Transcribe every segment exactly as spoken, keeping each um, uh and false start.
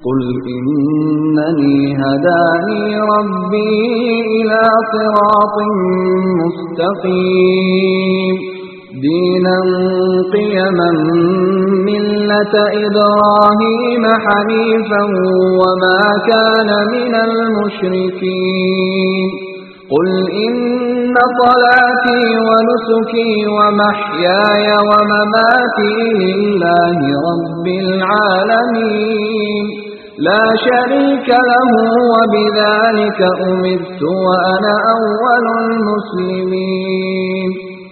قل إنني هداني ربي إلى صراط مستقيم دينا قيما ملة إبراهيم حنيفا وما كان من المشركين قل إن صلاتي ونسكي ومحياي ومماتي لله رب العالمين لا شريك له وبذلك أمرت وأنا أول المسلمين.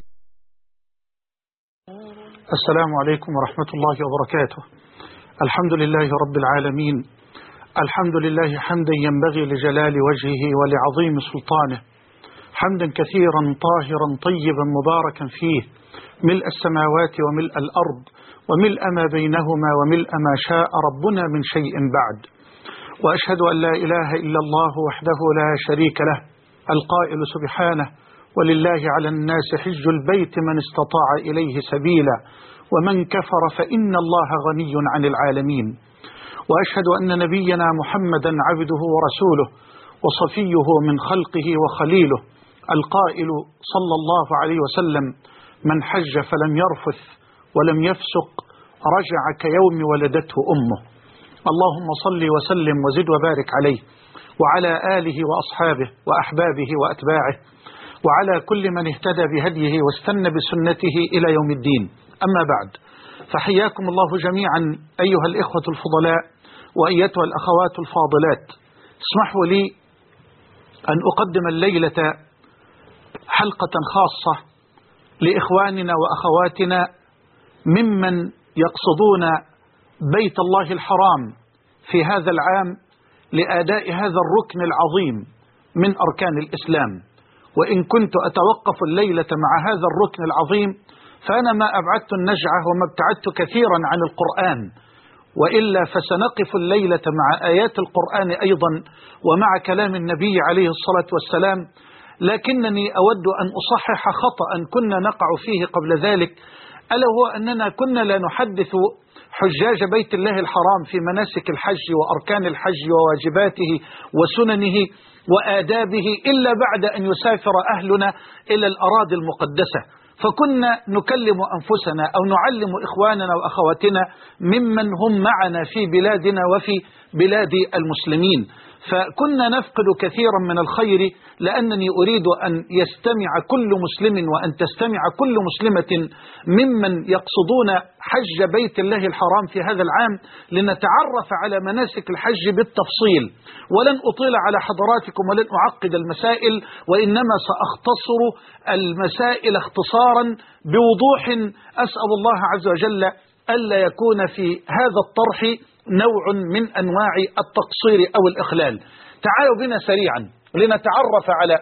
السلام عليكم ورحمة الله وبركاته. الحمد لله رب العالمين، الحمد لله حمدا ينبغي لجلال وجهه ولعظيم سلطانه، حمدا كثيرا طاهرا طيبا مباركا فيه، ملء السماوات وملء الأرض وملء ما بينهما وملء ما شاء ربنا من شيء بعد. وأشهد أن لا إله إلا الله وحده لا شريك له القائل سبحانه ولله على الناس حج البيت من استطاع إليه سبيلا ومن كفر فإن الله غني عن العالمين. وأشهد أن نبينا محمدا عبده ورسوله وصفيه من خلقه وخليله القائل صلى الله عليه وسلم من حج فلم يرفث ولم يفسق رجع كيوم ولدته أمه. اللهم صل وسلم وزد وبارك عليه وعلى آله وأصحابه وأحبابه وأتباعه وعلى كل من اهتدى بهديه واستنى بسنته إلى يوم الدين. أما بعد، فحياكم الله جميعا أيها الإخوة الفضلاء وأيتها الأخوات الفاضلات. اسمحوا لي أن أقدم الليلة حلقة خاصة لإخواننا وأخواتنا ممن يقصدون بيت الله الحرام في هذا العام لأداء هذا الركن العظيم من أركان الإسلام. وإن كنت أتوقف الليلة مع هذا الركن العظيم فأنا ما أبعدت النجعة وما ابتعدت كثيرا عن القرآن، وإلا فسنقف الليلة مع آيات القرآن أيضا ومع كلام النبي عليه الصلاة والسلام. لكنني أود أن أصحح خطأ كنا نقع فيه قبل ذلك، ألا هو أننا كنا لا نحدث حجاج بيت الله الحرام في مناسك الحج وأركان الحج وواجباته وسننه وآدابه إلا بعد أن يسافر أهلنا إلى الأراضي المقدسة، فكنا نكلم أنفسنا أو نعلم إخواننا وأخواتنا ممن هم معنا في بلادنا وفي بلاد المسلمين، فكنا نفقد كثيرا من الخير، لأنني أريد أن يستمع كل مسلم وأن تستمع كل مسلمة ممن يقصدون حج بيت الله الحرام في هذا العام لنتعرف على مناسك الحج بالتفصيل. ولن أطيل على حضراتكم ولن أعقد المسائل، وإنما سأختصر المسائل اختصارا بوضوح. أسأل الله عز وجل ألا يكون في هذا الطرح نوع من أنواع التقصير أو الإخلال. تعالوا بنا سريعا لنتعرف على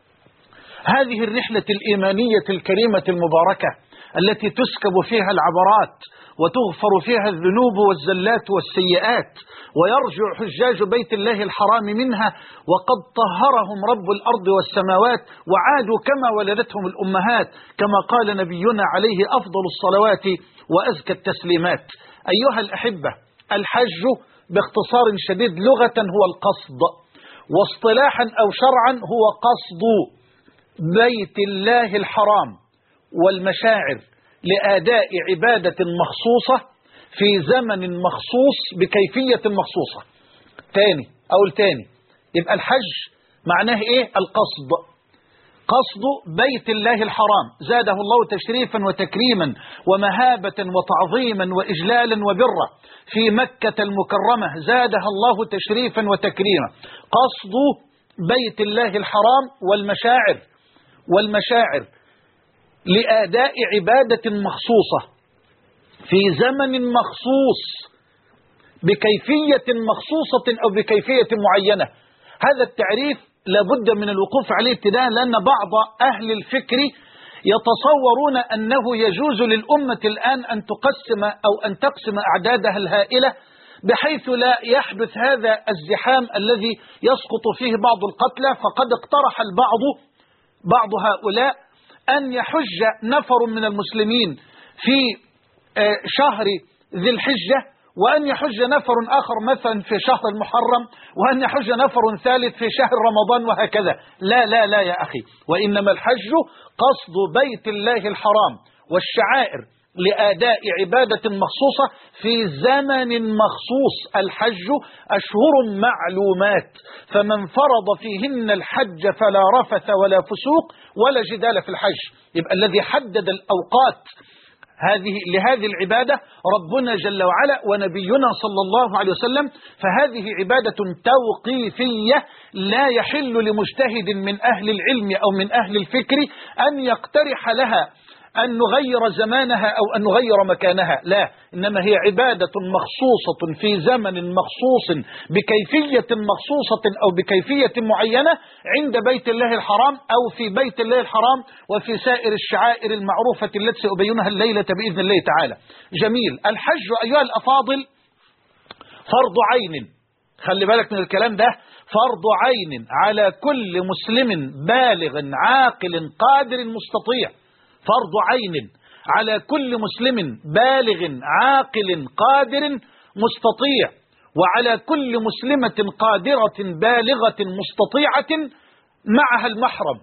هذه الرحلة الإيمانية الكريمة المباركة التي تسكب فيها العبرات وتغفر فيها الذنوب والزلات والسيئات، ويرجع حجاج بيت الله الحرام منها وقد طهرهم رب الأرض والسماوات وعادوا كما ولدتهم الأمهات، كما قال نبينا عليه أفضل الصلوات وأزكى التسليمات. أيها الأحبة، الحج باختصار شديد لغة هو القصد، واصطلاحا أو شرعا هو قصد بيت الله الحرام والمشاعر لأداء عبادة مخصوصة في زمن مخصوص بكيفية مخصوصة. تاني أقول تاني، يبقى الحج معناه إيه؟ القصد، قصد بيت الله الحرام زاده الله تشريفا وتكريما ومهابة وتعظيما وإجلالا وبرا. في مكة المكرمة زادها الله تشريفا وتكريما. قصد بيت الله الحرام والمشاعر والمشاعر لأداء عبادة مخصوصة في زمن مخصوص بكيفية مخصوصة أو بكيفية معينة. هذا التعريف لابد من الوقوف عليه ابتداء، لأن بعض أهل الفكر يتصورون أنه يجوز للأمة الآن أن تقسم أو أن تقسم أعدادها الهائلة بحيث لا يحدث هذا الزحام الذي يسقط فيه بعض القتلى. فقد اقترح البعض بعض هؤلاء أن يحج نفر من المسلمين في شهر ذي الحجة وأن يحج نفر آخر مثلا في شهر المحرم، وأن يحج نفر ثالث في شهر رمضان، وهكذا. لا لا لا يا أخي، وإنما الحج قصد بيت الله الحرام والشعائر لأداء عبادة مخصوصة في زمن مخصوص. الحج أشهر معلومات، فمن فرض فيهن الحج فلا رفث ولا فسوق ولا جدال في الحج. يبقى الذي حدد الأوقات هذه لهذه العبادة ربنا جل وعلا ونبينا صلى الله عليه وسلم، فهذه عبادة توقيفية لا يحل لمجتهد من أهل العلم أو من أهل الفكر أن يقترح لها أن نغير زمانها أو أن نغير مكانها، لا، إنما هي عبادة مخصوصة في زمن مخصوص بكيفية مخصوصة أو بكيفية معينة عند بيت الله الحرام أو في بيت الله الحرام وفي سائر الشعائر المعروفة التي سأبينها الليلة بإذن الله تعالى. جميل. الحج أيها الأفاضل فرض عين، خلي بالك من الكلام ده، فرض عين على كل مسلم بالغ عاقل قادر مستطيع، فرض عين على كل مسلم بالغ عاقل قادر مستطيع، وعلى كل مسلمة قادرة بالغة مستطيعة معها المحرم.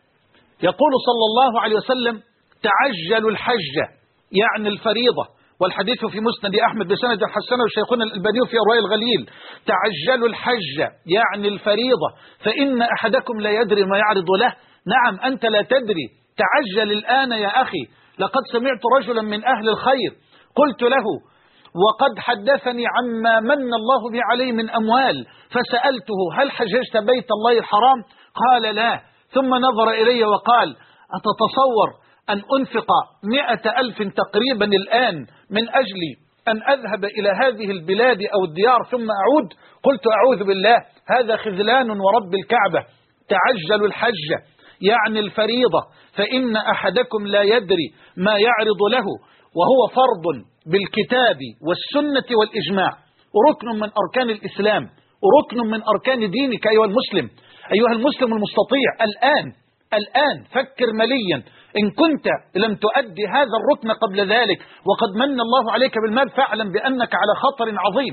يقول صلى الله عليه وسلم: تعجلوا الحج، يعني الفريضة، والحديث في مسند أحمد بسند حسنه شيخنا الألباني في إرواء الغليل. تعجلوا الحج يعني الفريضة، فإن أحدكم لا يدري ما يعرض له. نعم، أنت لا تدري، تعجل الآن يا أخي. لقد سمعت رجلا من أهل الخير قلت له وقد حدثني عما من الله به عليه من أموال، فسألته: هل حججت بيت الله الحرام؟ قال: لا. ثم نظر إلي وقال: أتتصور أن أنفق مئة ألف تقريبا الآن من أجل أن أذهب إلى هذه البلاد أو الديار ثم أعود؟ قلت: أعوذ بالله، هذا خذلان ورب الكعبة. تعجلوا الحج يعني الفريضة، فإن أحدكم لا يدري ما يعرض له، وهو فرض بالكتاب والسنة والإجماع، ركن من أركان الإسلام، ركن من أركان دينك أيها المسلم، أيها المسلم المستطيع. الآن الآن فكر مليا، إن كنت لم تؤدي هذا الركن قبل ذلك وقد من الله عليك بالمال، فاعلم بأنك على خطر عظيم،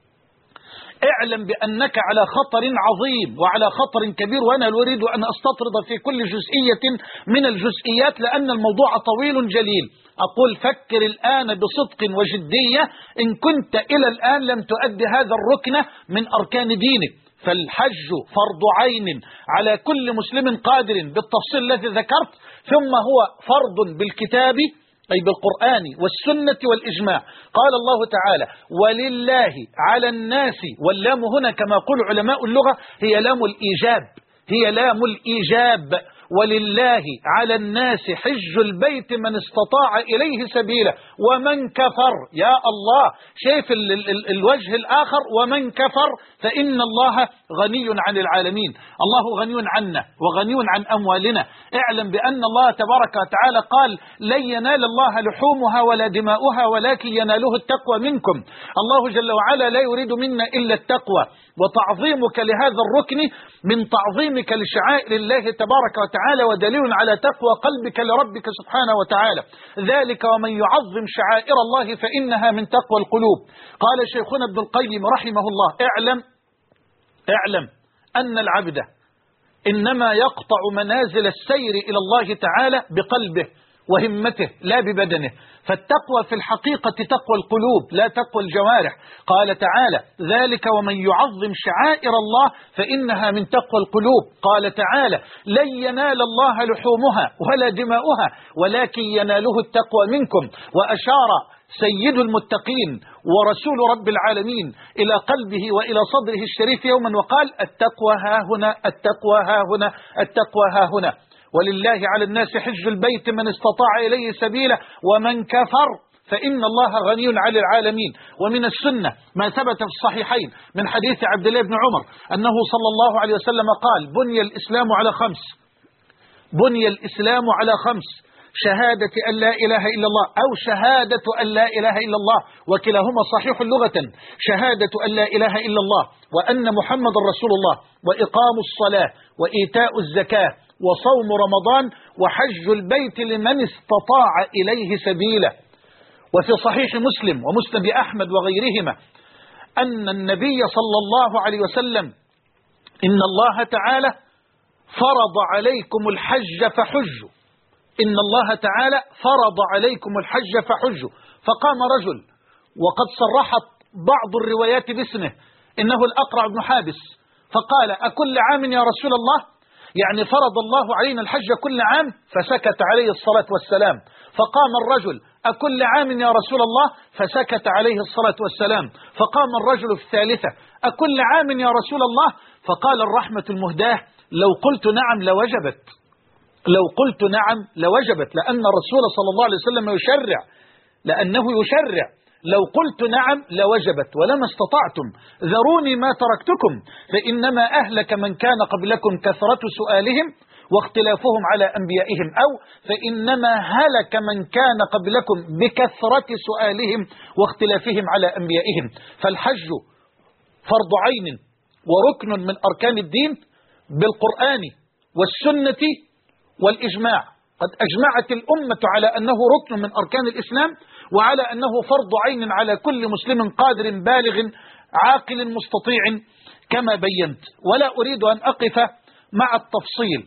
اعلم بأنك على خطر عظيم وعلى خطر كبير. وأنا أريد أن أستطرد في كل جزئية من الجزئيات لأن الموضوع طويل جليل. أقول: فكر الآن بصدق وجدية إن كنت إلى الآن لم تؤدي هذا الركن من أركان دينك. فالحج فرض عين على كل مسلم قادر بالتفصيل الذي ذكرت، ثم هو فرض بالكتاب أي بالقرآن والسنة والإجماع. قال الله تعالى: ولله على الناس، واللام هنا كما يقول علماء اللغة هي لام الإيجاب، هي لام الإيجاب. ولله على الناس حج البيت من استطاع إليه سبيلا ومن كفر. يا الله، شايف ال ال ال الوجه الآخر، ومن كفر فإن الله غني عن العالمين. الله غني عنا وغني عن أموالنا. اعلم بأن الله تبارك وتعالى قال: لن ينال الله لحومها ولا دماؤها ولكن يناله التقوى منكم. الله جل وعلا لا يريد منا إلا التقوى، وتعظيمك لهذا الركن من تعظيمك لشعائر الله تبارك وتعالى، ودليل على تقوى قلبك لربك سبحانه وتعالى. ذلك ومن يعظم شعائر الله فإنها من تقوى القلوب. قال شيخنا ابن القيم رحمه الله: اعلم اعلم أن العبد إنما يقطع منازل السير إلى الله تعالى بقلبه وهمته لا ببدنه، فالتقوى في الحقيقة تقوى القلوب لا تقوى الجوارح. قال تعالى: ذلك ومن يعظم شعائر الله فإنها من تقوى القلوب. قال تعالى: لن ينال الله لحومها ولا دماؤها ولكن يناله التقوى منكم. وأشار سيد المتقين ورسول رب العالمين إلى قلبه وإلى صدره الشريف يوما وقال: التقوى ها هنا، التقوى ها هنا، التقوى ها هنا. ولله على الناس حج البيت من استطاع إليه سبيلا ومن كفر فإن الله غني عن العالمين. ومن السنة ما ثبت في الصحيحين من حديث عبد الله بن عمر أنه صلى الله عليه وسلم قال: بني الإسلام على خمس، بني الإسلام على خمس: شهادة أن لا إله إلا الله، أو شهادة أن لا إله إلا الله، وكلاهما صحيح لغة، شهادة أن لا إله إلا الله وأن محمد رسول الله، وإقام الصلاة، وإيتاء الزكاة، وصوم رمضان، وحج البيت لمن استطاع إليه سبيلا. وفي صحيح مسلم ومسند أحمد وغيرهما أن النبي صلى الله عليه وسلم إن الله تعالى فرض عليكم الحج فحجوا، إن الله تعالى فرض عليكم الحج فحجوا. فقام رجل وقد صرحت بعض الروايات باسمه، إنه الأقرع بن حابس، فقال: أكل عام يا رسول الله؟ يعني فرض الله علينا الحج كل عام؟ فسكت عليه الصلاة والسلام. فقام الرجل: أكل عام يا رسول الله؟ فسكت عليه الصلاة والسلام. فقام الرجل في الثالثة: أكل عام يا رسول الله؟ فقال الرحمة المهداة: لو قلت نعم لوجبت، لو قلت نعم لوجبت، لأن الرسول صلى الله عليه وسلم يشرع، لأنه يشرع، لو قلت نعم لوجبت ولما استطعتم، ذروني ما تركتكم، فإنما أهلك من كان قبلكم كثرة سؤالهم واختلافهم على أنبيائهم، أو فإنما هلك من كان قبلكم بكثرة سؤالهم واختلافهم على أنبيائهم. فالحج فرض عين وركن من أركان الدين بالقرآن والسنة والإجماع. قد أجمعت الأمة على أنه ركن من أركان الإسلام، وعلى أنه فرض عين على كل مسلم قادر بالغ عاقل مستطيع كما بينت، ولا أريد أن أقف مع التفصيل.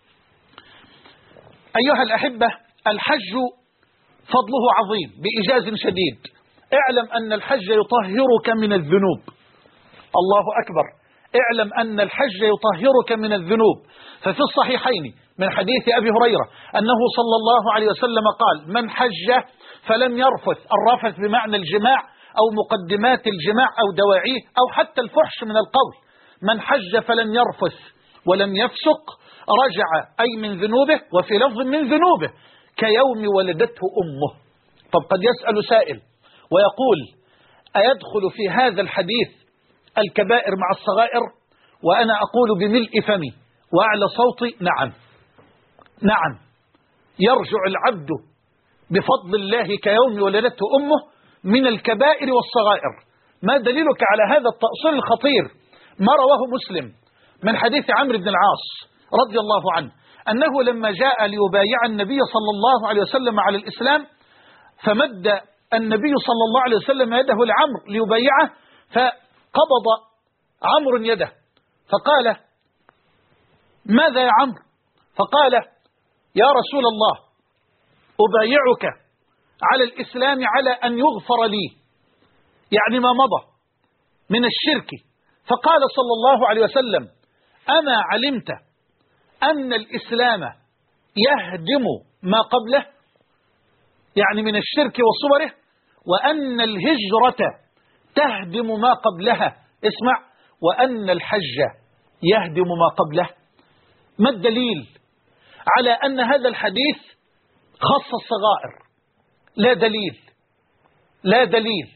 أيها الأحبة، الحج فضله عظيم بإيجاز شديد. اعلم أن الحج يطهرك من الذنوب. الله أكبر. اعلم أن الحج يطهرك من الذنوب. ففي الصحيحين من حديث أبي هريرة أنه صلى الله عليه وسلم قال: من حج فلم يرفث، الرفث بمعنى الجماع أو مقدمات الجماع أو دواعيه أو حتى الفحش من القول، من حج فلم يرفث ولم يفسق رجع أي من ذنوبه، وفي لفظ من ذنوبه كيوم ولدته أمه. طب قد يسأل سائل ويقول: أيدخل في هذا الحديث الكبائر مع الصغائر؟ وأنا أقول بملء فمي وأعلى صوتي: نعم، نعم، يرجع العبد بفضل الله كيوم ولدته أمه من الكبائر والصغائر. ما دليلك على هذا التأصيل الخطير؟ ما رواه مسلم من حديث عمرو بن العاص رضي الله عنه أنه لما جاء ليبايع النبي صلى الله عليه وسلم على الإسلام، فمد النبي صلى الله عليه وسلم يده لعمرو ليبايعه، فقبض عمرو يده فقال: ماذا يا عمرو؟ فقال: يا رسول الله، أبايعك على الإسلام على أن يغفر لي، يعني ما مضى من الشرك. فقال صلى الله عليه وسلم: أما علمت أن الإسلام يهدم ما قبله، يعني من الشرك وصوره، وأن الهجرة تهدم ما قبلها، اسمع، وأن الحج يهدم ما قبله. ما الدليل على أن هذا الحديث خص الصغائر؟ لا دليل، لا دليل.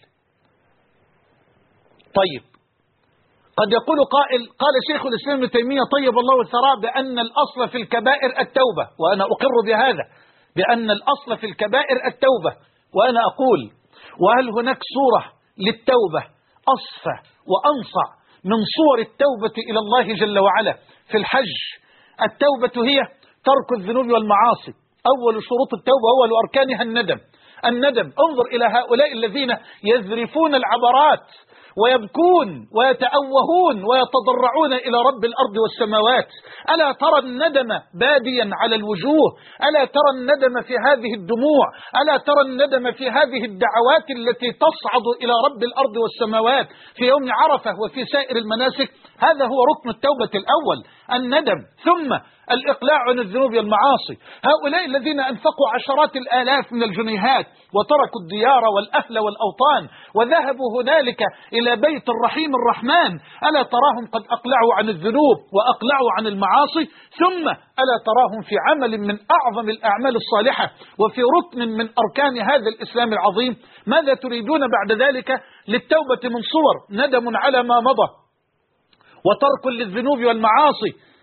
طيب، قد يقول قائل: قال شيخ الإسلام ابن تيمية طيب الله ثراه بأن الأصل في الكبائر التوبة، وأنا أقر بهذا، بأن الأصل في الكبائر التوبة. وأنا أقول: وهل هناك صورة للتوبة أصفى وأنصع من صور التوبة إلى الله جل وعلا في الحج؟ التوبة هي ترك الذنوب والمعاصي. أول شروط التوبة أول أركانها الندم. الندم، انظر إلى هؤلاء الذين يذرفون العبرات ويبكون ويتأوهون ويتضرعون إلى رب الأرض والسماوات. ألا ترى الندم باديا على الوجوه؟ ألا ترى الندم في هذه الدموع؟ ألا ترى الندم في هذه الدعوات التي تصعد إلى رب الأرض والسماوات في يوم عرفة وفي سائر المناسك؟ هذا هو ركن التوبة الأول، الندم، ثم الإقلاع عن الذنوب والمعاصي. هؤلاء الذين أنفقوا عشرات الآلاف من الجنيهات وتركوا الديار والأهل والأوطان وذهبوا هنالك إلى بيت الرحيم الرحمن، ألا تراهم قد أقلعوا عن الذنوب وأقلعوا عن المعاصي؟ ثم ألا تراهم في عمل من أعظم الأعمال الصالحة وفي ركن من أركان هذا الإسلام العظيم؟ ماذا تريدون بعد ذلك للتوبة من صور ندم على ما مضى وترك للذنوب والمعاصي؟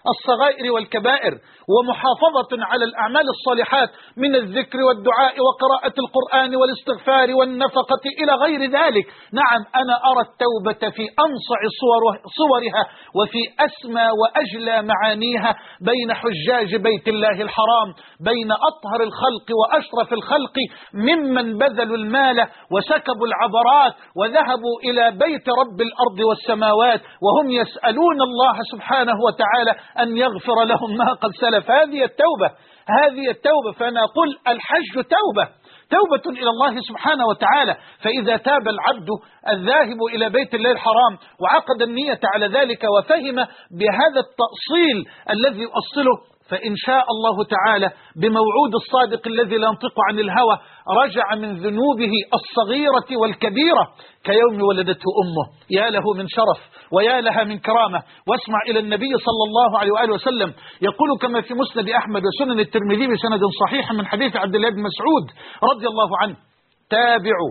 الصغائر والكبائر، ومحافظة على الأعمال الصالحات من الذكر والدعاء وقراءة القرآن والاستغفار والنفقة إلى غير ذلك. نعم، أنا أرى التوبة في أنصع صورها وفي أسمى وأجلى معانيها بين حجاج بيت الله الحرام، بين أطهر الخلق وأشرف الخلق ممن بذلوا المال وسكبوا العبرات وذهبوا إلى بيت رب الأرض والسماوات وهم يسألون الله سبحانه وتعالى أن يغفر لهم ما قد سلف. هذه التوبة، هذه التوبة. فأنا أقول الحج توبة، توبة إلى الله سبحانه وتعالى. فإذا تاب العبد الذاهب إلى بيت الله الحرام وعقد النية على ذلك وفهم بهذا التأصيل الذي يؤصله، فإن شاء الله تعالى بموعود الصادق الذي لا ينطق عن الهوى رجع من ذنوبه الصغيرة والكبيرة كيوم ولدته أمه. يا له من شرف ويا لها من كرامة. واسمع إلى النبي صلى الله عليه وآله وسلم يقول كما في مسند أحمد وسنن الترمذي بسند صحيح من حديث عبد الله بن مسعود رضي الله عنه: تابعوا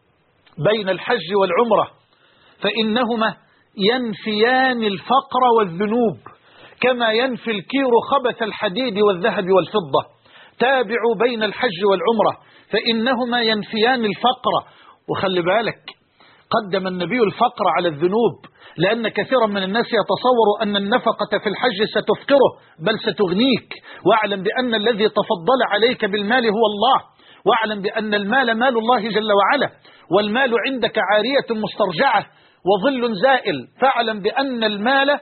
بين الحج والعمرة فإنهما ينفيان الفقر والذنوب كما ينفي الكير خبث الحديد والذهب والفضة. تابعوا بين الحج والعمرة فإنهما ينفيان الفقر. وخلي بالك، قدم النبي الفقر على الذنوب، لأن كثيرا من الناس يتصور أن النفقة في الحج ستفقره بل ستغنيك. واعلم بأن الذي تفضل عليك بالمال هو الله، واعلم بأن المال مال الله جل وعلا، والمال عندك عارية مسترجعة وظل زائل. فاعلم بأن المال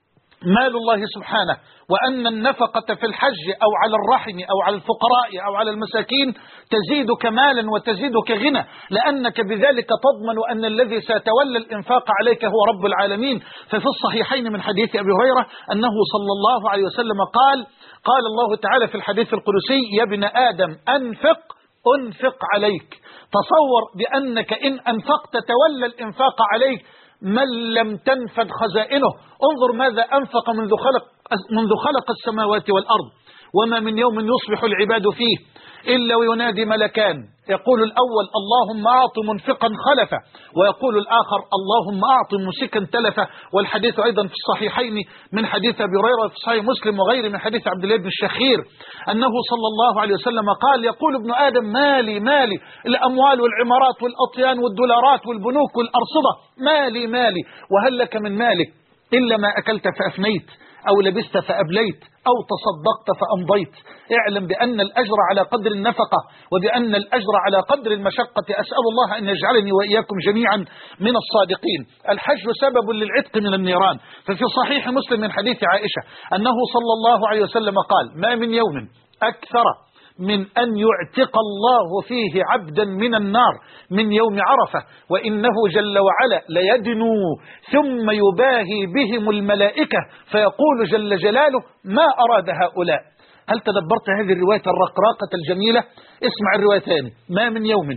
مال الله سبحانه، وأن النفقة في الحج أو على الرحم أو على الفقراء أو على المساكين تزيدك مالا وتزيدك غنى، لأنك بذلك تضمن أن الذي سيتولى الإنفاق عليك هو رب العالمين. ففي الصحيحين من حديث أبي هريرة أنه صلى الله عليه وسلم قال: قال الله تعالى في الحديث القدسي: يا ابن آدم أنفق أنفق عليك. تصور بأنك إن أنفقت تولى الإنفاق عليك من لم تنفد خزائنه. انظر ماذا أنفق منذ خلق, منذ خلق السماوات والأرض، وما من يوم يصبح العباد فيه إلا وينادي ملكان، يقول الأول: اللهم أعط منفقا خلفا، ويقول الآخر: اللهم أعط ممسكا تلفا. والحديث أيضا في الصحيحين من حديث أبي هريرة في صحيح مسلم وغيره من حديث عبد الله بن الشخير أنه صلى الله عليه وسلم قال: يقول ابن آدم مالي مالي، الأموال والعمارات والأطيان والدولارات والبنوك والأرصدة، مالي مالي. وهل لك من مالك إلا ما أكلت فأفنيت أو لبست فأبليت أو تصدقت فأمضيت. اعلم بأن الأجر على قدر النفقة، وبأن الأجر على قدر المشقة. أسأل الله أن يجعلني وإياكم جميعا من الصادقين. الحج سبب للعتق من النيران. ففي صحيح مسلم من حديث عائشة أنه صلى الله عليه وسلم قال: ما من يوم أكثر من أن يعتق الله فيه عبدا من النار من يوم عرفة، وإنه جل وعلا ليدنو ثم يباهي بهم الملائكة فيقول جل جلاله: ما أراد هؤلاء. هل تدبرت هذه الرواية الرقراقة الجميلة؟ اسمع الروايتين: ما من يوم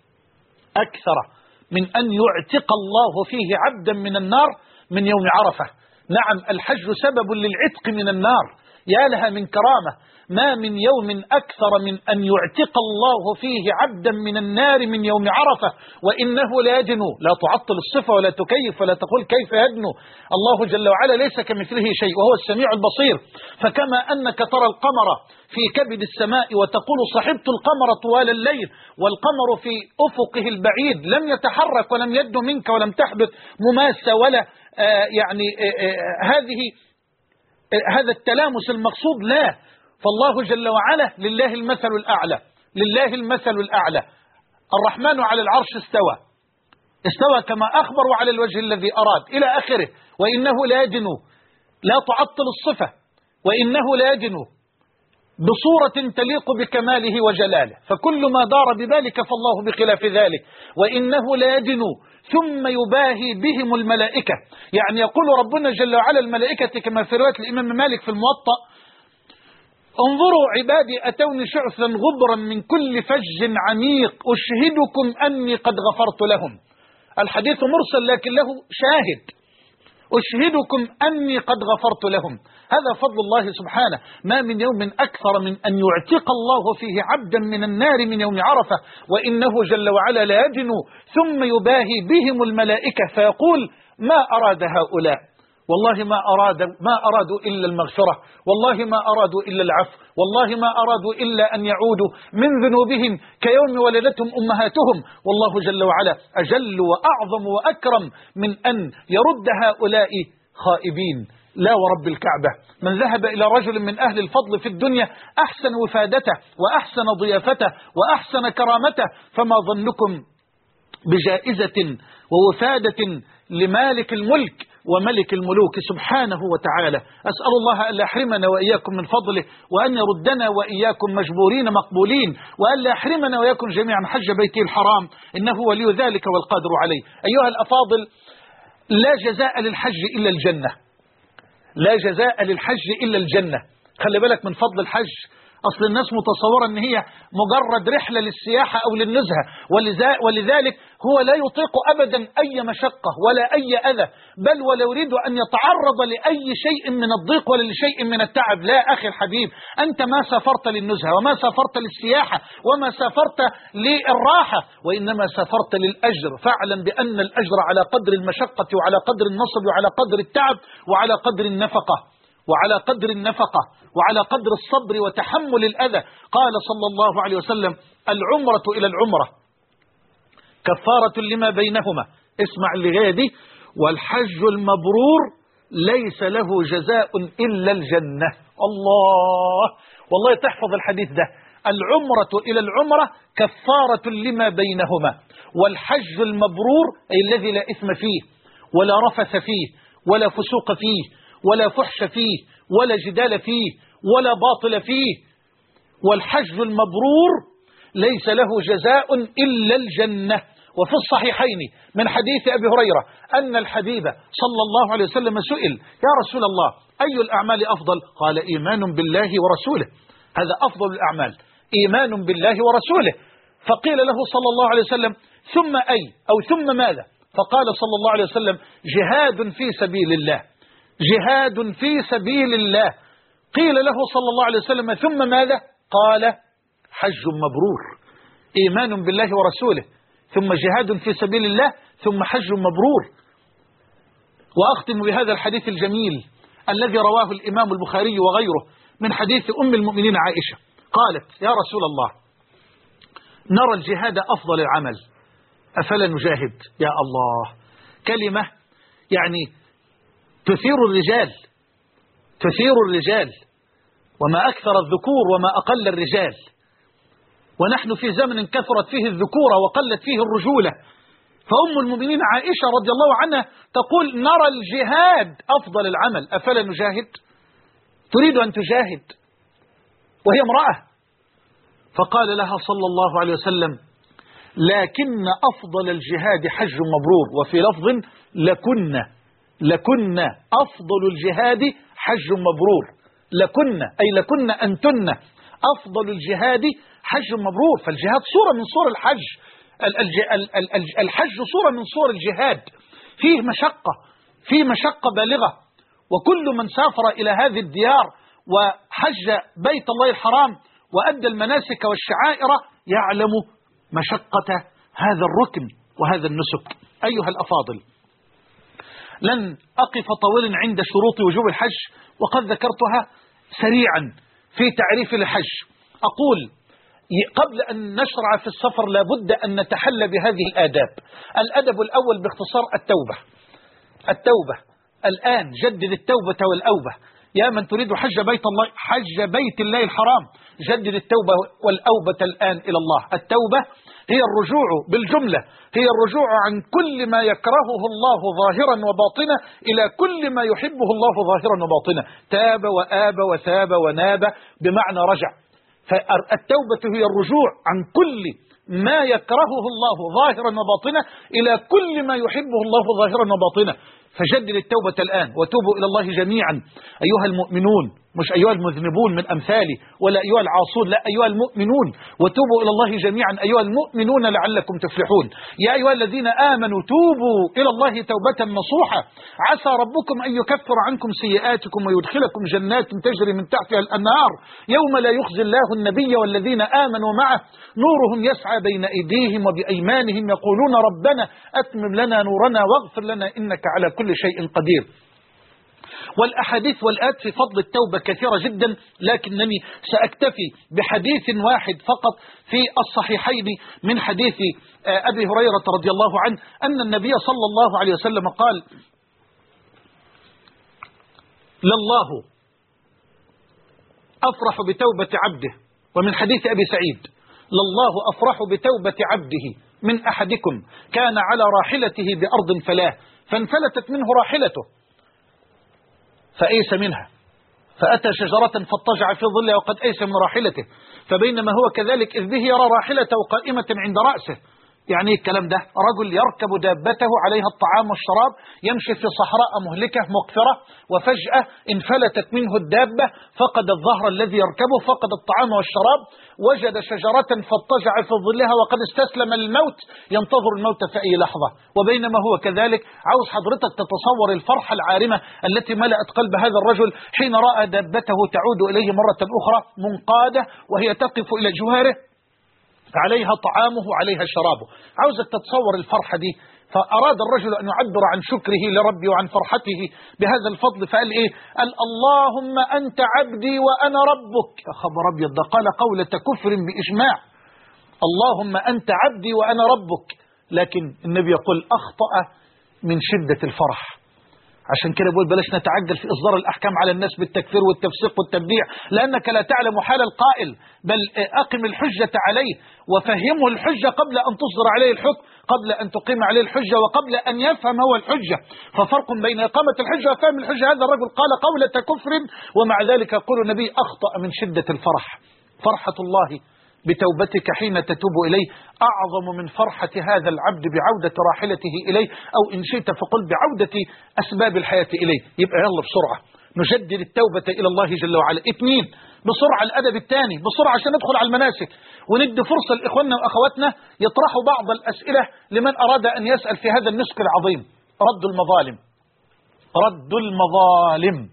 أكثر من أن يعتق الله فيه عبدا من النار من يوم عرفة. نعم، الحج سبب للعتق من النار، يا لها من كرامة. ما من يوم أكثر من أن يعتق الله فيه عبدا من النار من يوم عرفة، وإنه لا يدنو. لا تعطل الصفة ولا تكيف ولا تقول كيف يدنو. الله جل وعلا ليس كمثله شيء وهو السميع البصير. فكما أنك ترى القمر في كبد السماء وتقول صحبت القمر طوال الليل، والقمر في أفقه البعيد لم يتحرك ولم يدنو منك ولم تحدث مماسة ولا آه يعني آه آه هذه آه هذا التلامس المقصود، لا. فالله جل وعلا لله المثل الأعلى، لله المثل الأعلى. الرحمن على العرش استوى، استوى كما أخبر على الوجه الذي أراد إلى آخره. وإنه لا يدنو، لا تعطل الصفة، وإنه لا يدنو بصورة تليق بكماله وجلاله. فكل ما دار بذلك فالله بخلاف ذلك. وإنه لا يدنو ثم يباهي بهم الملائكة. يعني يقول ربنا جل وعلا الملائكة كما في رواية الإمام مالك في الموطأ: انظروا عبادي أتوني شعثا غبرا من كل فج عميق أشهدكم أني قد غفرت لهم. الحديث مرسل لكن له شاهد: أشهدكم أني قد غفرت لهم. هذا فضل الله سبحانه. ما من يوم أكثر من أن يعتق الله فيه عبدا من النار من يوم عرفة، وإنه جل وعلا لا يدنو ثم يباهي بهم الملائكة فيقول: ما أراد هؤلاء. والله ما أراد ما أرادوا إلا المغفرة، والله ما أرادوا إلا العفو، والله ما أرادوا إلا أن يعودوا من ذنوبهم كيوم ولدتهم أمهاتهم. والله جل وعلا أجل وأعظم وأكرم من أن يرد هؤلاء خائبين. لا ورب الكعبة، من ذهب إلى رجل من أهل الفضل في الدنيا أحسن وفادته وأحسن ضيافته وأحسن كرامته، فما ظنكم بجائزة ووفادة لمالك الملك وملك الملوك سبحانه وتعالى. أسأل الله أن لا يحرمنا وإياكم من فضله، وأن يردنا وإياكم مجبورين مقبولين، وأن لا يحرمنا وإياكم جميعا حج بيته الحرام، إنه ولي ذلك والقادر عليه. أيها الأفاضل، لا جزاء للحج إلا الجنة، لا جزاء للحج إلا الجنة. خلي بالك من فضل الحج. أصل الناس متصورة أن هي مجرد رحلة للسياحة أو للنزهة، ولذلك هو لا يطيق أبدا أي مشقة ولا أي أذى، بل ولا يريد أن يتعرض لأي شيء من الضيق ولا لشيء من التعب. لا أخي الحبيب، أنت ما سافرت للنزهة وما سافرت للسياحة وما سافرت للراحة، وإنما سافرت للأجر. فاعلم بأن الأجر على قدر المشقة وعلى قدر النصب وعلى قدر التعب وعلى قدر النفقة وعلى قدر النفقة وعلى قدر الصبر وتحمل الأذى. قال صلى الله عليه وسلم: العمرة إلى العمرة كفارة لما بينهما. اسمع اللي دي: والحج المبرور ليس له جزاء إلا الجنة. الله، والله تحفظ الحديث ده. العمرة إلى العمرة كفارة لما بينهما، والحج المبرور أي الذي لا إثم فيه ولا رفث فيه ولا فسوق فيه ولا فحش فيه ولا جدال فيه ولا باطل فيه، والحج المبرور ليس له جزاء إلا الجنة. وفي الصحيحين من حديث أبي هريرة أن الحبيب صلى الله عليه وسلم سئل: يا رسول الله، أي الأعمال أفضل؟ قال: إيمان بالله ورسوله. هذا أفضل الأعمال، إيمان بالله ورسوله. فقيل له صلى الله عليه وسلم: ثم أي أو ثم ماذا؟ فقال صلى الله عليه وسلم: جهاد في سبيل الله، جهاد في سبيل الله. قيل له صلى الله عليه وسلم: ثم ماذا؟ قال: حج مبرور، إيمان بالله ورسوله، ثم جهاد في سبيل الله، ثم حج مبرور. وأختم بهذا الحديث الجميل الذي رواه الإمام البخاري وغيره من حديث أم المؤمنين عائشة، قالت: يا رسول الله، نرى الجهاد أفضل العمل، أفلا نجاهد؟ يا الله، كلمة يعني تثير الرجال، تثير الرجال، وما أكثر الذكور وما أقل الرجال. ونحن في زمن كثرت فيه الذكورة وقلت فيه الرجولة. فأم المؤمنين عائشة رضي الله عنها تقول: نرى الجهاد أفضل العمل، أفلا نجاهد؟ تريد أن تجاهد وهي امرأة. فقال لها صلى الله عليه وسلم: لكن أفضل الجهاد حج مبرور. وفي لفظ: لكن لكن أفضل الجهاد حج مبرور. لكن أي لكن أنتن أفضل الجهاد حج مبرور. فالجهاد صورة من صور الحج، الحج صورة من صور الجهاد. فيه مشقة، فيه مشقة بالغة. وكل من سافر إلى هذه الديار وحج بيت الله الحرام وأدى المناسك والشعائر يعلم مشقة هذا الركن وهذا النسك. أيها الأفاضل، لن أقف طويلا عند شروط وجوب الحج، وقد ذكرتها سريعا في تعريف الحج. أقول: قبل أن نشرع في السفر لابد أن نتحلى بهذه الآداب. الأدب الأول باختصار التوبة. التوبة الآن، جدد التوبة والأوبة. يا من تريد حج بيت الله حج بيت الله الحرام، جدد التوبة والأوبة الآن إلى الله. التوبة هي الرجوع بالجملة، هي الرجوع عن كل ما يكرهه الله ظاهرا وباطنا إلى كل ما يحبه الله ظاهرا وباطنا. تاب وآب وثاب وناب بمعنى رجع. فالتوبة هي الرجوع عن كل ما يكرهه الله ظاهرا وباطنا إلى كل ما يحبه الله ظاهرا وباطنا. فجدد التوبة الآن وتوبوا إلى الله جميعا أيها المؤمنون، مش أيها المذنبون من أمثالي ولا أيها العاصون، لا، أيها المؤمنون، وتوبوا إلى الله جميعا أيها المؤمنون لعلكم تفلحون. يا أيها الذين آمنوا توبوا إلى الله توبة نصوحة عسى ربكم أن يكفر عنكم سيئاتكم ويدخلكم جنات تجري من تحتها الأنهار يوم لا يخزي الله النبي والذين آمنوا معه نورهم يسعى بين أيديهم وبأيمانهم يقولون ربنا أتمم لنا نورنا واغفر لنا إنك على كل شيء قدير. والأحاديث والآيات في فضل التوبة كثيرة جدا، لكنني سأكتفي بحديث واحد فقط في الصحيحين من حديث أبي هريرة رضي الله عنه أن النبي صلى الله عليه وسلم قال: لله أفرح بتوبة عبده. ومن حديث أبي سعيد: لله أفرح بتوبة عبده من أحدكم كان على راحلته بأرض فلاه فانفلتت منه راحلته فأيس منها فأتى شجرة فاضطجع في ظلها وقد أيس من راحلته، فبينما هو كذلك إذ به يرى راحلته قائمة عند رأسه. يعني الكلام ده رجل يركب دابته عليها الطعام والشراب، يمشي في صحراء مهلكة مقفرة، وفجأة انفلتت منه الدابة، فقد الظهر الذي يركبه، فقد الطعام والشراب، وجد شجرة فاضطجع في ظلها وقد استسلم للموت، ينتظر الموت في أي لحظة. وبينما هو كذلك، عاوز حضرتك تتصور الفرحة العارمة التي ملأت قلب هذا الرجل حين رأى دابته تعود إليه مرة أخرى منقادة، وهي تقف إلى جواره، عليها طعامه وعليها شرابه. عاوزك تتصور الفرحة دي. فأراد الرجل أن يعبر عن شكره لربي وعن فرحته بهذا الفضل، فقال إيه؟ قال: اللهم أنت عبدي وأنا ربك. يا خبر أبيض، ده قال قولة كفر بإجماع. اللهم أنت عبدي وأنا ربك. لكن النبي يقول: أخطأ من شدة الفرح. عشان كده بقول بلاش نتعجل في إصدار الأحكام على الناس بالتكفير والتفسيق والتبديع، لأنك لا تعلم حال القائل، بل أقم الحجة عليه وفهمه الحجة قبل أن تصدر عليه الحكم، قبل أن تقيم عليه الحجة وقبل أن يفهم هو الحجة. ففرق بين إقامة الحجة وفهم الحجة. هذا الرجل قال قولة كفر، ومع ذلك يقول النبي: أخطأ من شدة الفرح. فرحة الله بتوبتك حين تتوب إليه أعظم من فرحة هذا العبد بعودة راحلته إليه، أو إن شئت فقل بعودة أسباب الحياة إليه. يبقى يلا بسرعة نجدد التوبة إلى الله جل وعلا. اثنين، بسرعة الأدب الثاني، بسرعة عشان ندخل على المناسك وندي فرصة لإخواننا وأخواتنا يطرحوا بعض الأسئلة لمن أراد أن يسأل في هذا النسك العظيم. رد المظالم. رد المظالم.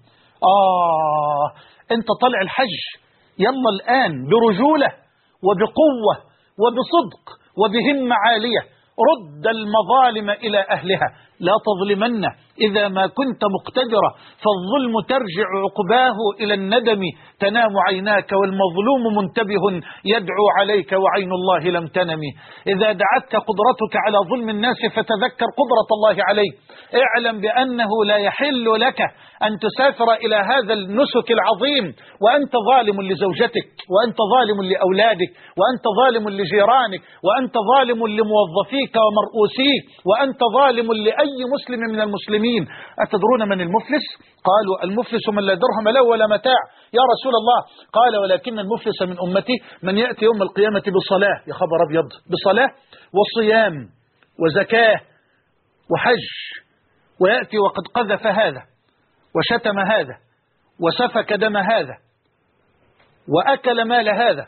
آه أنت طلع الحج، يلا الآن برجولة وبقوة وبصدق وبهمة عالية رد المظالم إلى أهلها. لا تظلمن إذا ما كنت مقتدرا، فالظلم ترجع عقباه إلى الندم، تنام عيناك والمظلوم منتبه يدعو عليك وعين الله لم تنم. إذا دعتك قدرتك على ظلم الناس فتذكر قدرة الله عليك. اعلم بأنه لا يحل لك أن تسافر إلى هذا النسك العظيم وأنت ظالم لزوجتك، وأنت ظالم لأولادك، وأنت ظالم لجيرانك، وأنت ظالم لموظفيك ومرؤوسيك، وأنت ظالم لأي مسلم من المسلمين. أتدرون من المفلس؟ قالوا: المفلس من لا درهم له ولا متاع. يا رسول الله، قال: ولكن المفلس من أمتي من يأتي يوم القيامة بصلاة. يا خبر أبيض، بصلاة وصيام وزكاة وحج، ويأتي وقد قذف هذا وشتم هذا وسفك دم هذا وأكل مال هذا،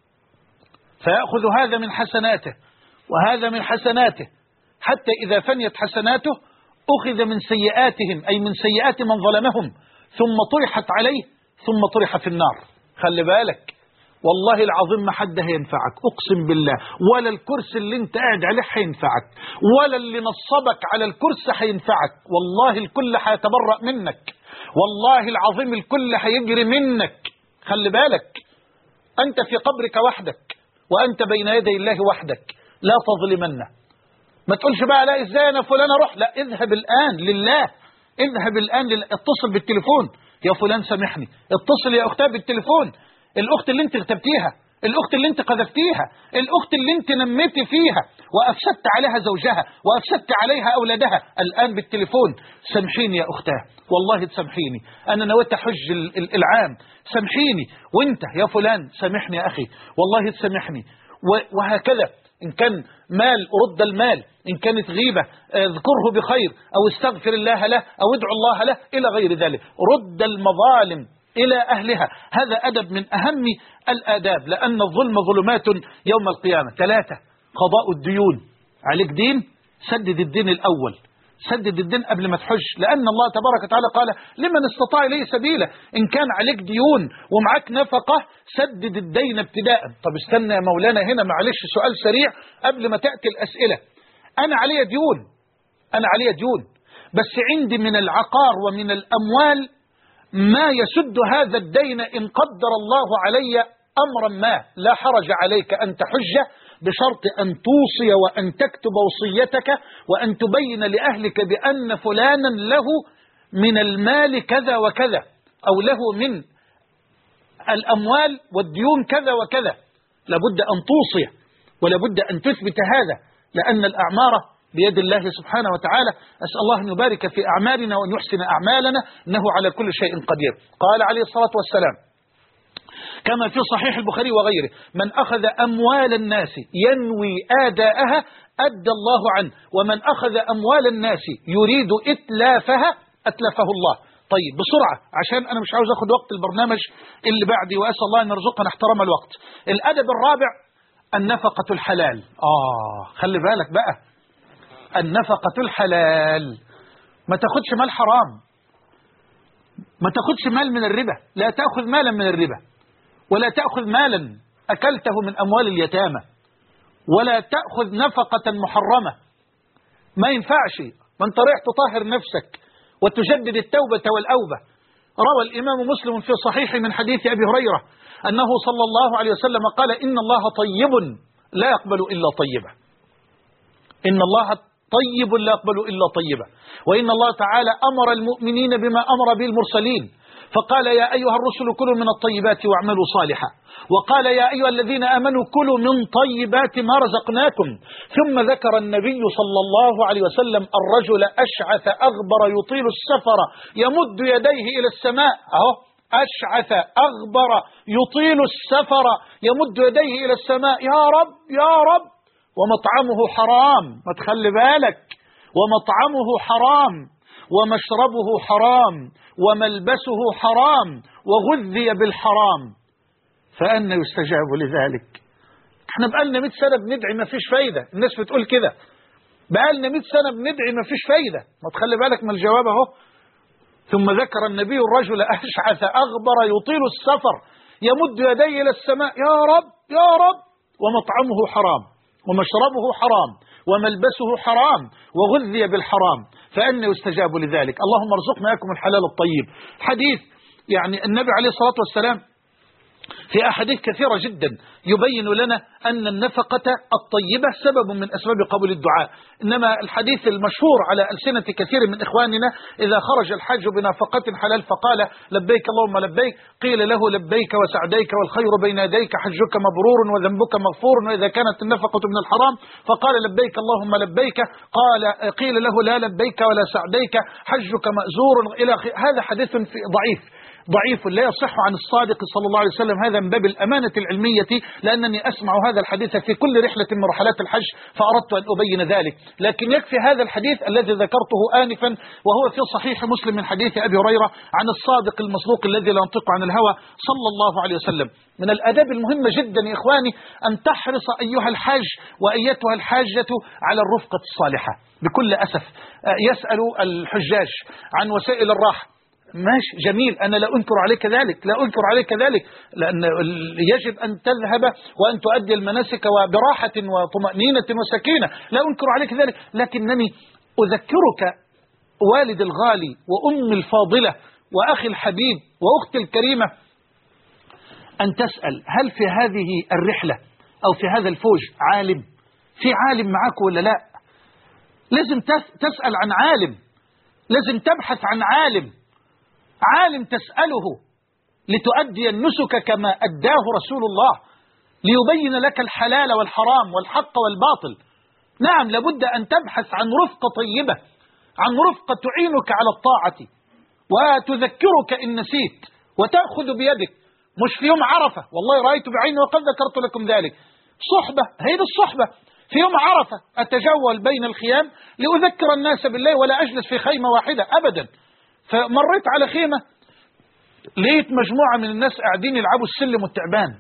فيأخذ هذا من حسناته وهذا من حسناته، حتى إذا فنيت حسناته أخذ من سيئاتهم، أي من سيئات من ظلمهم، ثم طرحت عليه ثم طرح في النار. خلي بالك، والله العظيم ما حد هينفعك، أقسم بالله، ولا الكرسي اللي انت قاعد عليه هينفعك، ولا اللي نصبك على الكرسي هينفعك. والله الكل هيتبرأ منك، والله العظيم الكل هيجري منك. خلي بالك، أنت في قبرك وحدك، وأنت بين يدي الله وحدك. لا تظلمن. ما تقولش بقى: لا إزاي أنا فلان أروح. لا، اذهب الآن لله، اذهب الآن لله. اتصل بالتليفون: يا فلان سامحني. اتصل يا أختها بالتليفون، الأخت اللي انت اغتبتيها، الأخت اللي انت قذفتيها، الأخت اللي انت نميتي فيها وأفسدت عليها زوجها وأفسدت عليها أولادها، الآن بالتليفون: سامحيني يا أختها، والله تسامحيني، أنا نويت حج العام، سامحيني. وانت يا فلان سامحني يا أخي، والله تسامحني. وهكذا. إن كان مال أرد المال، إن كانت غيبة اذكره بخير، أو استغفر الله له، أو ادعو الله له، إلى غير ذلك. رد المظالم إلى أهلها، هذا أدب من أهم الآداب، لأن الظلم ظلمات يوم القيامة. ثلاثة، قضاء الديون. عليك دين، سدد الدين الأول، سدد الدين قبل ما تحج، لأن الله تبارك وتعالى قال: لمن استطاع إليه سبيلا. إن كان عليك ديون ومعك نفقة، سدد الدين ابتداء. طب استنى يا مولانا هنا، معلش سؤال سريع قبل ما تأتي الأسئلة. أنا علي ديون، أنا علي ديون، بس عندي من العقار ومن الأموال ما يسد هذا الدين إن قدر الله علي أمرا ما. لا حرج عليك أن تحج بشرط أن توصي وأن تكتب وصيتك وأن تبين لأهلك بأن فلانا له من المال كذا وكذا، أو له من الأموال والديون كذا وكذا. لابد أن توصي ولابد أن تثبت هذا، لأن الأعمار بيد الله سبحانه وتعالى. أسأل الله أن يبارك في أعمالنا وأن يحسن أعمالنا، إنه على كل شيء قدير. قال عليه الصلاة والسلام كما في صحيح البخاري وغيره: من أخذ أموال الناس ينوي آداءها أدى الله عنه، ومن أخذ أموال الناس يريد إتلافها أتلفه الله. طيب بسرعة عشان أنا مش عاوز أخذ وقت البرنامج اللي بعدي، وأسأل الله أن يرزقنا احترام الوقت. الأدب الرابع النفقة الحلال. آه خلي بالك بقى، النفقة الحلال. ما تاخدش مال حرام، ما تاخدش مال من الربا، لا تأخذ مالا من الربا، ولا تأخذ مالا أكلته من أموال اليتامى، ولا تأخذ نفقة محرمة. ما ينفعش. ما انت رايح تطهر نفسك وتجدد التوبة والأوبة. روى الإمام مسلم في صحيحه من حديث أبي هريرة أنه صلى الله عليه وسلم قال: إن الله طيب لا يقبل إلا طيبا. إن الله طيب لا يقبل إلا طيبا. وإن الله تعالى أمر المؤمنين بما أمر به المرسلين، فقال: يا أيها الرسل كلوا من الطيبات واعملوا صالحا. وقال: يا أيها الذين آمنوا كلوا من طيبات ما رزقناكم. ثم ذكر النبي صلى الله عليه وسلم الرجل أشعث أغبر يطيل السفر يمد يديه إلى السماء. أهو أشعث أغبر يطيل السفر يمد يديه إلى السماء: يا رب يا رب، ومطعمه حرام. ما تخلي بالك، ومطعمه حرام ومشربه حرام وملبسه حرام وغذي بالحرام، فأنا يستجاب لذلك. احنا بقالنا مئة سنة بندعي ما فيش فايدة. الناس بتقول كده، بقالنا مئة سنة بندعي ما فيش فايدة. ما تخلي بالك من الجواب اهو. ثم ذكر النبي الرجل أشعث أغبر يطيل السفر يمد يديه إلى السماء: يا رب يا رب، ومطعمه حرام ومشربه حرام وملبسه حرام وغذي بالحرام، فأنا يستجاب لذلك. اللهم ارزقنا إياكم الحلال الطيب. حديث يعني النبي عليه الصلاة والسلام في أحاديث كثيرة جدا يبين لنا أن النفقة الطيبة سبب من أسباب قبول الدعاء. إنما الحديث المشهور على ألسنة كثير من إخواننا: إذا خرج الحج بنفقة حلال فقال لبيك اللهم لبيك، قيل له لبيك وسعديك والخير بين يديك، حجك مبرور وذنبك مغفور. وإذا كانت النفقة من الحرام فقال لبيك اللهم لبيك، قال قيل له لا لبيك ولا سعديك، حجك مأزور. إلى هذا حديث ضعيف ضعيف لا يصح عن الصادق صلى الله عليه وسلم. هذا من باب الأمانة العلمية، لأنني أسمع هذا الحديث في كل رحلة من رحلات الحج فأردت أن أبين ذلك. لكن يكفي هذا الحديث الذي ذكرته آنفا وهو في صحيح مسلم من حديث أبي هريرة عن الصادق المصدوق الذي لا ينطق عن الهوى صلى الله عليه وسلم. من الآداب المهمة جدا يا إخواني أن تحرص أيها الحاج وأيتها الحاجة على الرفقة الصالحة. بكل أسف يسأل الحجاج عن وسائل الراحة. ماشي جميل، أنا لا أنكر عليك ذلك، لا أنكر عليك ذلك، لأن يجب أن تذهب وأن تؤدي المناسك وبراحة وطمأنينة وسكينة، لا أنكر عليك ذلك. لكنني أذكرك والد الغالي وأم الفاضلة وأخي الحبيب وأختي الكريمة أن تسأل: هل في هذه الرحلة أو في هذا الفوج عالم؟ في عالم معك ولا لا؟ لازم تسأل عن عالم، لازم تبحث عن عالم، عالم تسأله لتؤدي النسك كما أداه رسول الله، ليبين لك الحلال والحرام والحق والباطل. نعم لابد أن تبحث عن رفقة طيبة، عن رفقة تعينك على الطاعة وتذكرك إن نسيت وتأخذ بيدك. مش في يوم عرفة، والله رأيت بعيني وقد ذكرت لكم ذلك، صحبة، هيدي الصحبة في يوم عرفة أتجول بين الخيام لأذكر الناس بالله ولا أجلس في خيمة واحدة أبدا. فمريت على خيمة لقيت مجموعة من الناس قاعدين يلعبوا السلم والتعبان،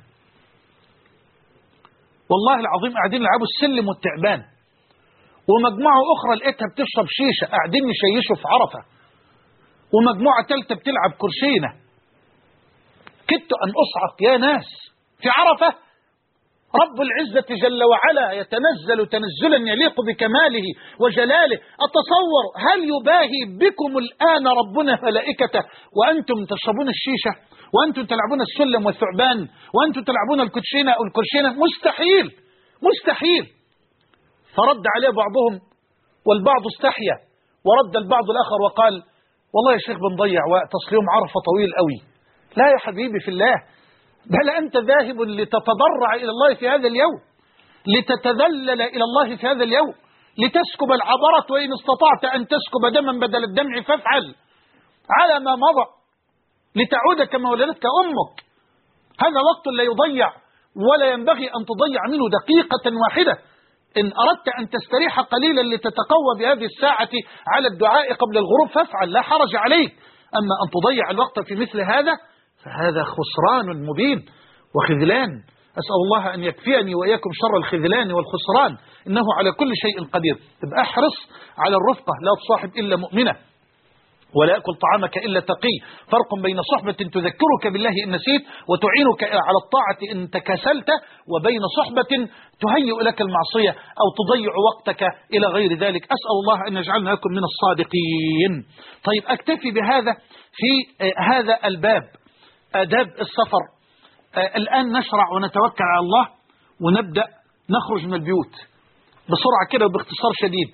والله العظيم قاعدين يلعبوا السلم والتعبان. ومجموعة أخرى لقيتها بتشرب شيشة قاعدين يشيشوا في عرفة، ومجموعة ثالثة بتلعب كرسينة. كدت أن أصعق يا ناس في عرفة. رب العزة جل وعلا يتنزل تنزلا يليق بكماله وجلاله. أتصور هل يباهي بكم الآن ربنا ملائكته وأنتم تشربون الشيشة وأنتم تلعبون السلم والثعبان وأنتم تلعبون الكوتشينة أو الكرشينة؟ مستحيل مستحيل. فرد عليه بعضهم والبعض استحيا، ورد البعض الآخر وقال والله يا شيخ بنضيع وقت، أصل يوم عرفة طويل قوي. لا يا حبيبي في الله، بل أنت ذاهب لتتضرع إلى الله في هذا اليوم، لتتذلل إلى الله في هذا اليوم، لتسكب العبرة، وإن استطعت أن تسكب دما بدل الدمع فافعل على ما مضى، لتعود كما ولدتك أمك. هذا وقت لا يضيع ولا ينبغي أن تضيع منه دقيقة واحدة. إن أردت أن تستريح قليلا لتتقوى بهذه الساعة على الدعاء قبل الغروب فافعل، لا حرج عليك. أما أن تضيع الوقت في مثل هذا فهذا خسران مبين وخذلان. أسأل الله أن يكفيني وإياكم شر الخذلان والخسران، إنه على كل شيء قدير. تبقى احرص على الرفقة، لا تصاحب إلا مؤمنة ولا يأكل طعامك إلا تقي. فرق بين صحبة تذكرك بالله إن نسيت وتعينك على الطاعة إن تكاسلت، وبين صحبة تهيئ لك المعصية أو تضيع وقتك إلى غير ذلك. أسأل الله أن يجعلنا لكم من الصادقين. طيب أكتفي بهذا في هذا الباب، آداب السفر. الآن نشرع ونتوكل على الله ونبدأ نخرج من البيوت بسرعة كده وباختصار شديد.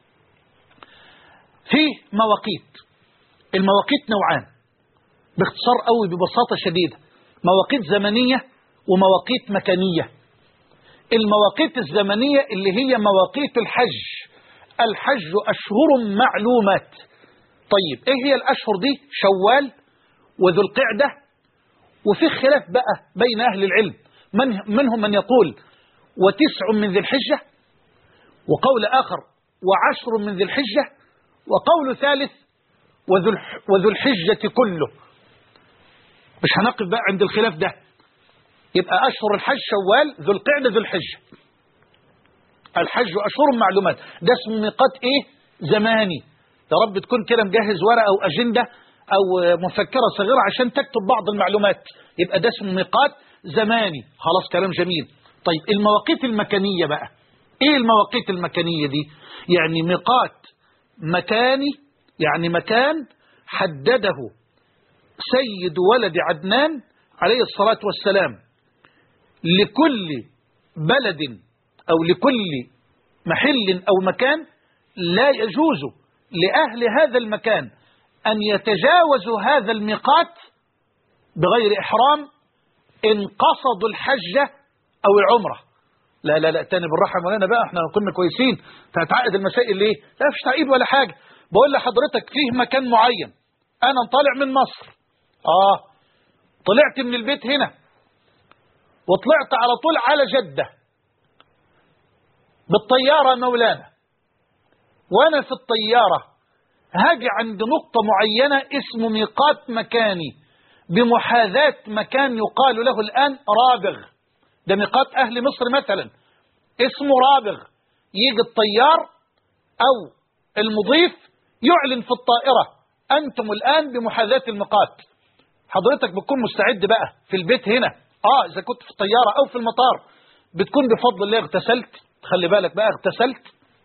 في مواقيت، المواقيت نوعان باختصار قوي ببساطة شديدة، مواقيت زمنية ومواقيت مكانية. المواقيت الزمنية اللي هي مواقيت الحج. الحج أشهر معلومات. طيب إيه هي الأشهر دي؟ شوال وذو القعدة، وفي خلاف بقى بين أهل العلم، من منهم من يقول وتسع من ذي الحجة، وقول آخر وعشر من ذي الحجة، وقول ثالث وذو الحجة كله. مش هنقف بقى عند الخلاف ده. يبقى أشهر الحج شوال ذو القعدة ذو الحجة. الحج أشهر معلومات، ده اسمه ميقات إيه؟ زماني. يا رب تكون كده مجهز ورقة أو أجندة أو مفكرة صغيرة عشان تكتب بعض المعلومات. يبقى ده اسمه ميقات زماني. خلاص كلام جميل. طيب المواقيت المكانية بقى، إيه المواقيت المكانية دي؟ يعني ميقات مكاني، يعني مكان حدده سيد ولد عدنان عليه الصلاة والسلام لكل بلد أو لكل محل أو مكان. لا يجوز لأهل هذا المكان أن يتجاوزوا هذا الميقات بغير إحرام إن قصدوا الحج أو العمرة. لا لا لا تاني بالراحة مولانا بقى، احنا كنا كويسين. هتعقد المسائل ليه؟ لا مش تعقيد ولا حاجة. بقول لحضرتك فيه مكان معين، أنا طالع من مصر، آه طلعت من البيت هنا وطلعت على طول على جدة بالطيارة مولانا، وأنا في الطيارة هاجي عند نقطة معينة اسمه ميقات مكاني بمحاذاة مكان يقال له الآن رابغ. ده ميقات أهل مصر مثلا اسمه رابغ. يجي الطيار أو المضيف يعلن في الطائرة أنتم الآن بمحاذاة الميقات. حضرتك بتكون مستعد بقى في البيت هنا، آه إذا كنت في الطيارة أو في المطار بتكون بفضل الله اغتسلت، خلي بالك بقى، اغتسلت،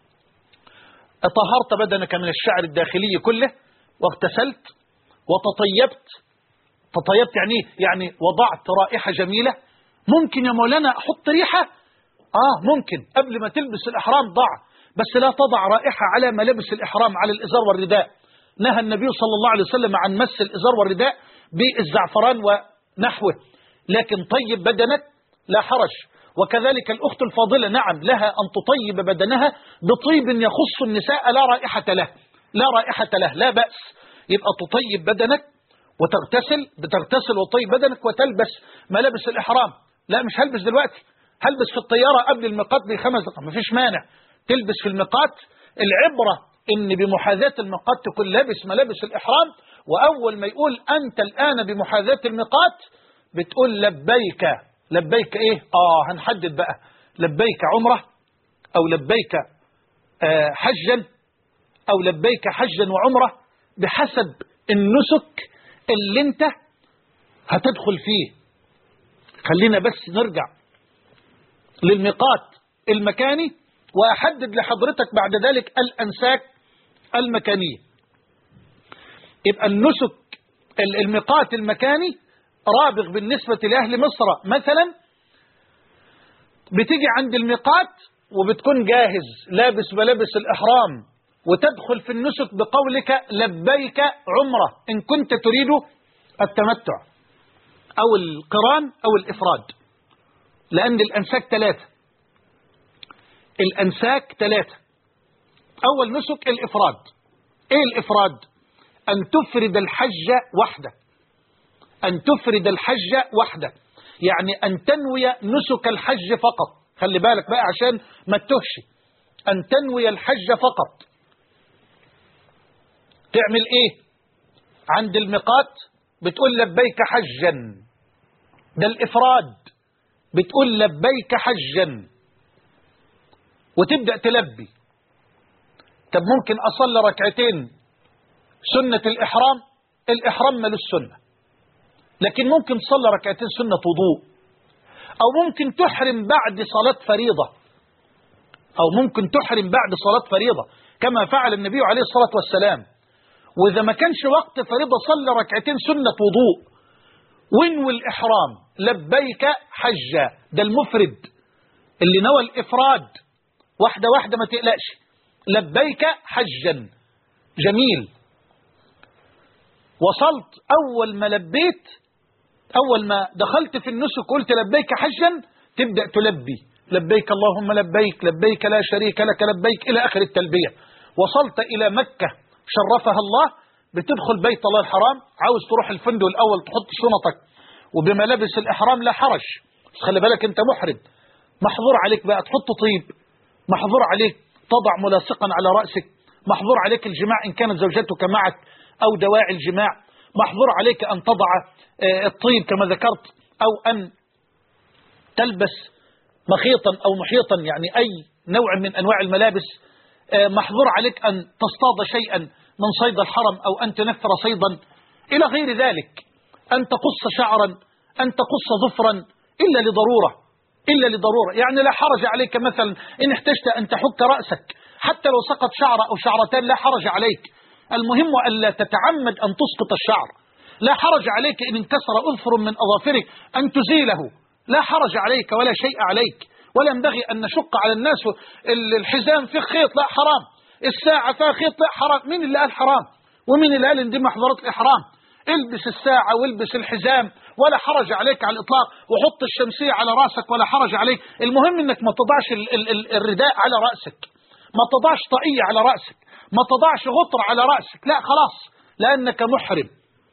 طهرت بدنك من الشعر الداخلي كله، واغتسلت وتطيبت. تطيبت يعني يعني وضعت رائحة جميلة. ممكن يا مولانا أحط ريحة؟ آه ممكن قبل ما تلبس الإحرام ضع، بس لا تضع رائحة على ملابس الإحرام، على الإزار والرداء. نهى النبي صلى الله عليه وسلم عن مس الإزار والرداء بالزعفران ونحوه. لكن طيب بدنك لا حرج. وكذلك الأخت الفاضلة نعم لها أن تطيب بدنها بطيب يخص النساء لا رائحة له، لا رائحة له لا بأس. يبقى تطيب بدنك وتغتسل، بتغتسل وتطيب بدنك وتلبس ملابس الإحرام. لا مش هلبس دلوقتي، هلبس في الطيارة قبل الميقات بخمس دقائق، مفيش مانع تلبس في الميقات. العبرة إن بمحاذاة الميقات تكون لابس ملابس الإحرام، وأول ما يقول أنت الآن بمحاذاة الميقات بتقول لبيك. لبيك إيه؟ آه هنحدد بقى، لبيك عمرة أو لبيك آه حجا أو لبيك حجا وعمرة بحسب النسك اللي انت هتدخل فيه. خلينا بس نرجع للميقات المكاني، وأحدد لحضرتك بعد ذلك الأنساك المكانية. يبقى النسك الميقات المكاني رابغ بالنسبة لأهل مصر مثلا، بتيجي عند الميقات وبتكون جاهز لابس ملابس الإحرام، وتدخل في النسك بقولك لبيك عمرة إن كنت تريد التمتع أو القران أو الإفراد، لأن الأنساك ثلاثة. الأنساك ثلاثة. أول نسك الإفراد. إيه الإفراد؟ أن تفرد الحج وحده. أن تفرد الحج وحده يعني أن تنوي نسك الحج فقط. خلي بالك بقى عشان ما تتوهش. أن تنوي الحج فقط. تعمل إيه؟ عند الميقات بتقول لبيك حجا، ده الإفراد، بتقول لبيك حجا وتبدأ تلبي. طب ممكن أصلي ركعتين سنة الإحرام؟ الإحرام ملوش سنة، لكن ممكن تصلي ركعتين سنة وضوء، أو ممكن تحرم بعد صلاة فريضة، أو ممكن تحرم بعد صلاة فريضة كما فعل النبي عليه الصلاة والسلام. وإذا ما كانش وقت فريضة صلي ركعتين سنة وضوء وانوي الإحرام لبيك حجا. ده المفرد اللي نوى الإفراد. واحدة واحدة ما تقلقش. لبيك حجا. جميل. وصلت أول ما لبيت، أول ما دخلت في النسك قلت لبيك حجا، تبدأ تلبي لبيك اللهم لبيك لبيك لا شريك لك لبيك إلى آخر التلبية. وصلت إلى مكة شرفها الله، بتدخل بيت الله الحرام، عاوز تروح الفندق الأول تحط شنطك وبملابس الإحرام لا حرج، بس خلي بالك أنت محرم. محظور عليك بقى تحط طيب، محظور عليك تضع ملاصقا على رأسك، محظور عليك الجماع إن كانت زوجتك معك أو دواعي الجماع، محظور عليك أن تضع الطيب كما ذكرت، أو أن تلبس مخيطا أو محيطا يعني أي نوع من أنواع الملابس. محظور عليك أن تصطاد شيئا من صيد الحرم أو أن تنفر صيدا إلى غير ذلك، أن تقص شعرا، أن تقص ظفرا إلا لضرورة، إلا لضرورة. يعني لا حرج عليك مثلا إن احتجت أن تحك رأسك حتى لو سقط شعرة أو شعرتان لا حرج عليك. المهم ألا تتعمد أن تسقط الشعر. لا حرج عليك إن انكسر أظفر من أظافرك أن تزيله، لا حرج عليك ولا شيء عليك. ولا ينبغي أن نشق على الناس. الحزام فيه خيط لا حرام، الساعة فيها خيط لا حرام. مين اللي قال حرام ومين اللي قال ان دي محظورات الإحرام؟ البس الساعة والبس الحزام ولا حرج عليك على الإطلاق، وحط الشمسية على رأسك ولا حرج عليك. المهم انك ما تضعش ال ال ال الرداء على رأسك، ما تضعش طاقية على رأسك، ما تضعش غطر على رأسك، لا خلاص لأنك محرم.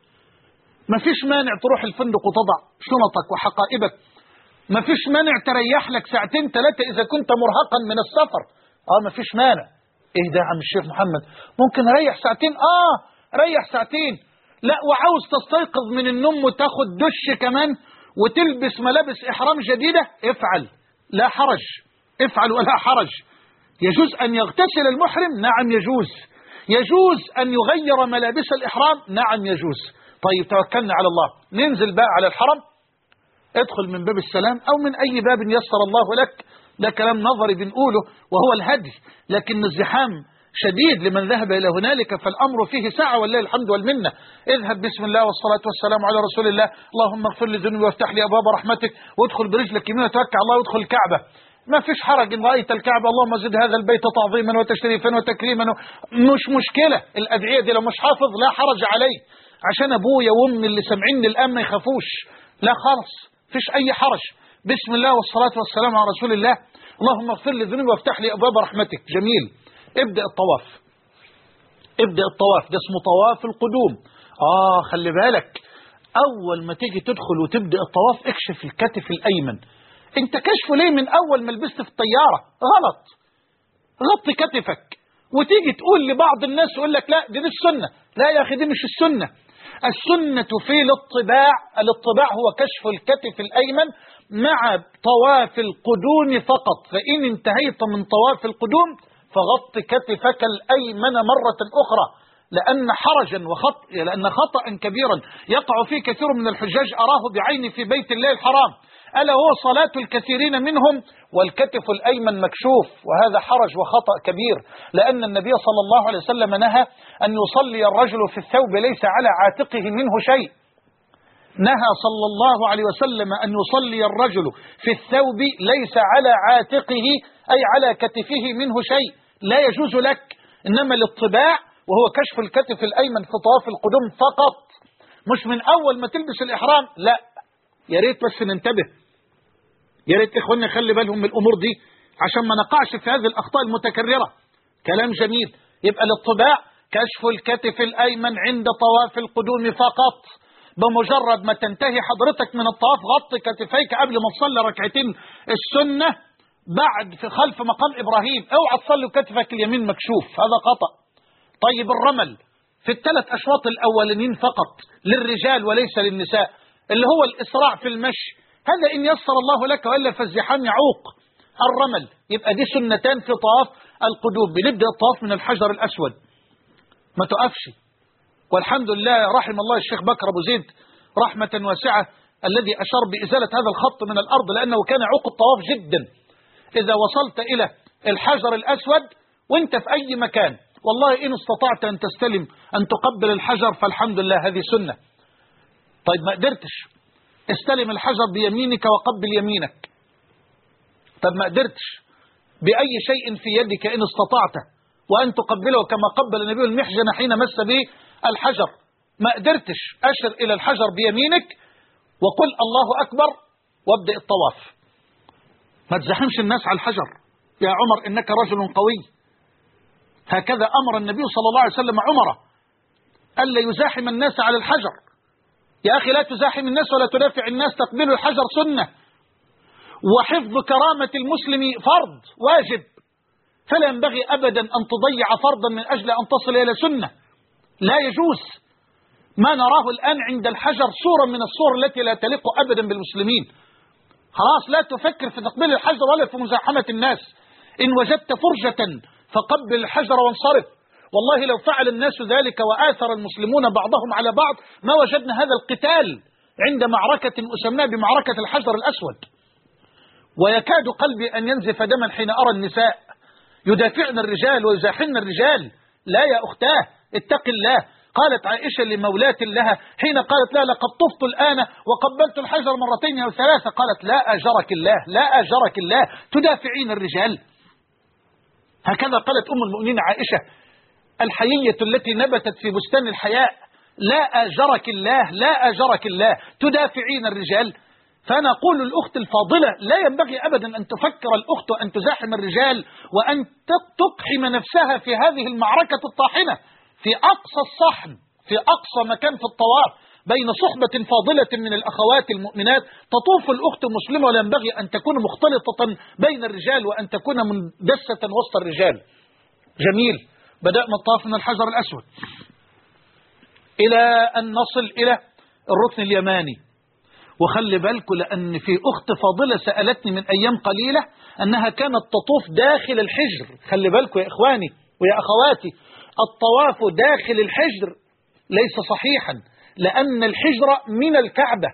ما فيش مانع تروح الفندق وتضع شنطك وحقائبك، ما فيش مانع تريح لك ساعتين ثلاثة إذا كنت مرهقا من السفر. اه ما فيش مانع. ايه ده يا عم الشيخ محمد؟ ممكن اريح ساعتين؟ اه ريح ساعتين. لا وعاوز تستيقظ من النوم وتاخد دش كمان وتلبس ملابس إحرام جديدة؟ افعل لا حرج، افعل ولا حرج. يجوز أن يغتسل المحرم؟ نعم يجوز. يجوز أن يغير ملابس الإحرام؟ نعم يجوز. طيب توكلنا على الله، ننزل بقى على الحرم. ادخل من باب السلام أو من أي باب يسر الله لك. ده كلام نظري بنقوله وهو الهدي، لكن الزحام شديد لمن ذهب إلى هنالك، فالأمر فيه ساعة والله الحمد والمنة. اذهب بسم الله والصلاة والسلام على رسول الله، اللهم اغفر لي ذنوبي وافتح لي أبواب رحمتك، وادخل برجلك يمين وتوكل على الله وادخل الكعبة. ما فيش حرج إن رأيت الكعبة اللهم زد هذا البيت تعظيما وتشريفا وتكريما. مش مشكلة الأدعية دي لو مش حافظ لا حرج عليه، عشان أبويا وأمي اللي سامعيني الآن ما يخافوش. لا خالص فيش أي حرج. بسم الله والصلاة والسلام على رسول الله، اللهم اغفر لي ذنوبي وافتح لي أبواب رحمتك. جميل. ابدأ الطواف، ابدأ الطواف، ده اسمه طواف القدوم. آه خلي بالك، أول ما تيجي تدخل وتبدأ الطواف اكشف الكتف الأيمن. انت كشفه ليه من أول ما لبست في الطيارة؟ غلط. غطي كتفك. وتيجي تقول لبعض الناس يقول لك لا دي, دي السنة. لا يا أخي دي مش السنة. السنة في الاطباع، الاطباع هو كشف الكتف الأيمن مع طواف القدوم فقط. فإن انتهيت من طواف القدوم فغط كتفك الأيمن مرة أخرى. لأن حرجا وخط لأن خطأ كبيرا يقع فيه كثير من الحجاج أراه بعيني في بيت الله الحرام، ألا هو صلاة الكثيرين منهم والكتف الأيمن مكشوف، وهذا حرج وخطأ كبير، لأن النبي صلى الله عليه وسلم نهى أن يصلي الرجل في الثوب ليس على عاتقه منه شيء. نهى صلى الله عليه وسلم أن يصلي الرجل في الثوب ليس على عاتقه أي على كتفه منه شيء، لا يجوز لك. إنما الاطباع وهو كشف الكتف الأيمن في طواف القدوم فقط، مش من أول ما تلبس الإحرام، لا. يا ريت بس ننتبه، يا ريت إخواننا يخلي بالهم من الأمور دي عشان ما نقعش في هذه الأخطاء المتكررة. كلام جميل. يبقى الاطباع كشف الكتف الأيمن عند طواف القدوم فقط. بمجرد ما تنتهي حضرتك من الطواف غطي كتفيك قبل ما تصلي ركعتين السنة بعد في خلف مقام إبراهيم، اوعى تصلي كتفك اليمين مكشوف، هذا خطأ. طيب الرمل في الثلاث أشواط الأولين فقط للرجال وليس للنساء، اللي هو الإسراع في المشي، هذا إن يسر الله لك وإلا فالزحام يعوق. الرمل يبقى دي سنتان في طواف القدوم. بنبدأ الطواف من الحجر الأسود، ما تقفش. والحمد لله رحم الله الشيخ بكر أبو زيد رحمة واسعة الذي أشار بإزالة هذا الخط من الأرض، لأنه كان يعوق الطواف جدا. إذا وصلت إلى الحجر الأسود وانت في أي مكان، والله إن استطعت أن تستلم أن تقبل الحجر فالحمد لله، هذه سنة. طيب ما قدرتش، استلم الحجر بيمينك وقبل يمينك. طب ما قدرتش، بأي شيء في يدك إن استطعت وأن تقبله كما قبل النبي المحجن حين مس به الحجر. ما قدرتش، أشر إلى الحجر بيمينك وقل الله أكبر وابدأ الطواف. ما تزحمش الناس على الحجر. يا عمر إنك رجل قوي. هكذا أمر النبي صلى الله عليه وسلم عمره ألا يزاحم الناس على الحجر. يا أخي لا تزاحم الناس ولا تدافع الناس، تقبل الحجر سنة، وحفظ كرامة المسلم فرض واجب، فلا ينبغي أبدا أن تضيع فرضا من أجل أن تصل إلى سنة، لا يجوز. ما نراه الآن عند الحجر صورة من الصور التي لا تليق أبدا بالمسلمين. خلاص لا تفكر في تقبيل الحجر ولا في مزاحمة الناس. إن وجدت فرجة فقبل الحجر وانصرف. والله لو فعل الناس ذلك وآثر المسلمون بعضهم على بعض ما وجدنا هذا القتال عند معركة أسمناها بمعركة الحجر الأسود. ويكاد قلبي أن ينزف دما حين أرى النساء يدافعن الرجال ويزاحمن الرجال. لا يا أختاه، اتق الله. قالت عائشة لمولاة لها حين قالت لا لقد طفت الآن وقبلت الحجر مرتين أو ثلاثة، قالت لا أجرك الله، لا أجرك الله، تدافعين الرجال. هكذا قالت أم المؤمنين عائشة الحيية التي نبتت في بستان الحياء، لا أجرك الله، لا أجرك الله، تدافعين الرجال. فأنا أقول للأخت الفاضلة لا ينبغي أبدا أن تفكر الأخت أن تزاحم الرجال وأن تقحم نفسها في هذه المعركة الطاحنة في أقصى الصحن، في أقصى مكان في الطواف بين صحبة فاضلة من الأخوات المؤمنات. تطوف الأخت المسلمة ولا ينبغي أن تكون مختلطة بين الرجال وأن تكون مندسة وسط الرجال. جميل. بدأنا الطواف من الحجر الأسود إلى أن نصل إلى الركن اليماني. وخلي بالكم لأن في أخت فاضلة سألتني من أيام قليلة أنها كانت تطوف داخل الحجر. خلي بالكم يا إخواني ويا أخواتي، الطواف داخل الحجر ليس صحيحا، لأن الحجر من الكعبة،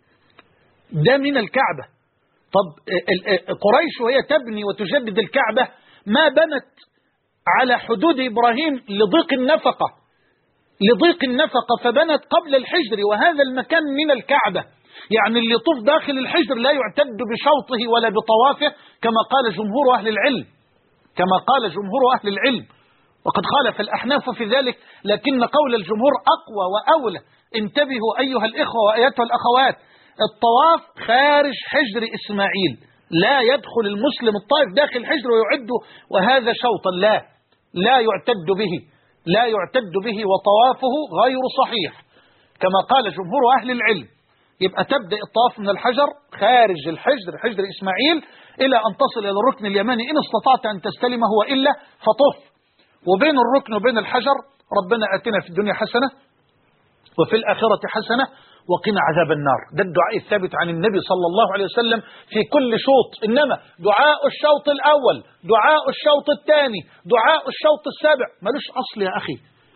ده من الكعبة. طب قريش وهي تبني وتجدد الكعبة ما بنت على حدود إبراهيم لضيق النفقة، لضيق النفقة فبنت قبل الحجر، وهذا المكان من الكعبة. يعني اللي يطوف داخل الحجر لا يعتد بشوطه ولا بطوافه كما قال جمهور أهل العلم، كما قال جمهور أهل العلم. وقد خالف الأحناف في ذلك، لكن قول الجمهور أقوى وأولى. انتبهوا أيها الإخوة وأيتها الأخوات، الطواف خارج حجر إسماعيل، لا يدخل المسلم الطائف داخل الحجر ويعد وهذا شوطا، لا لا يعتد به، لا يعتد به، وطوافه غير صحيح كما قال جمهور أهل العلم. يبقى تبدأ الطواف من الحجر خارج الحجر، حجر إسماعيل، إلى أن تصل إلى الركن اليماني إن استطعت أن تستلمه، وإلا فطف. وبين الركن وبين الحجر ربنا آتنا في الدنيا حسنة وفي الآخرة حسنة وقنا عذاب النار. ده الدعاء الثابت عن النبي صلى الله عليه وسلم في كل شوط. إنما دعاء الشوط الأول، دعاء الشوط الثاني، دعاء الشوط السابع ملوش أصل يا أخي،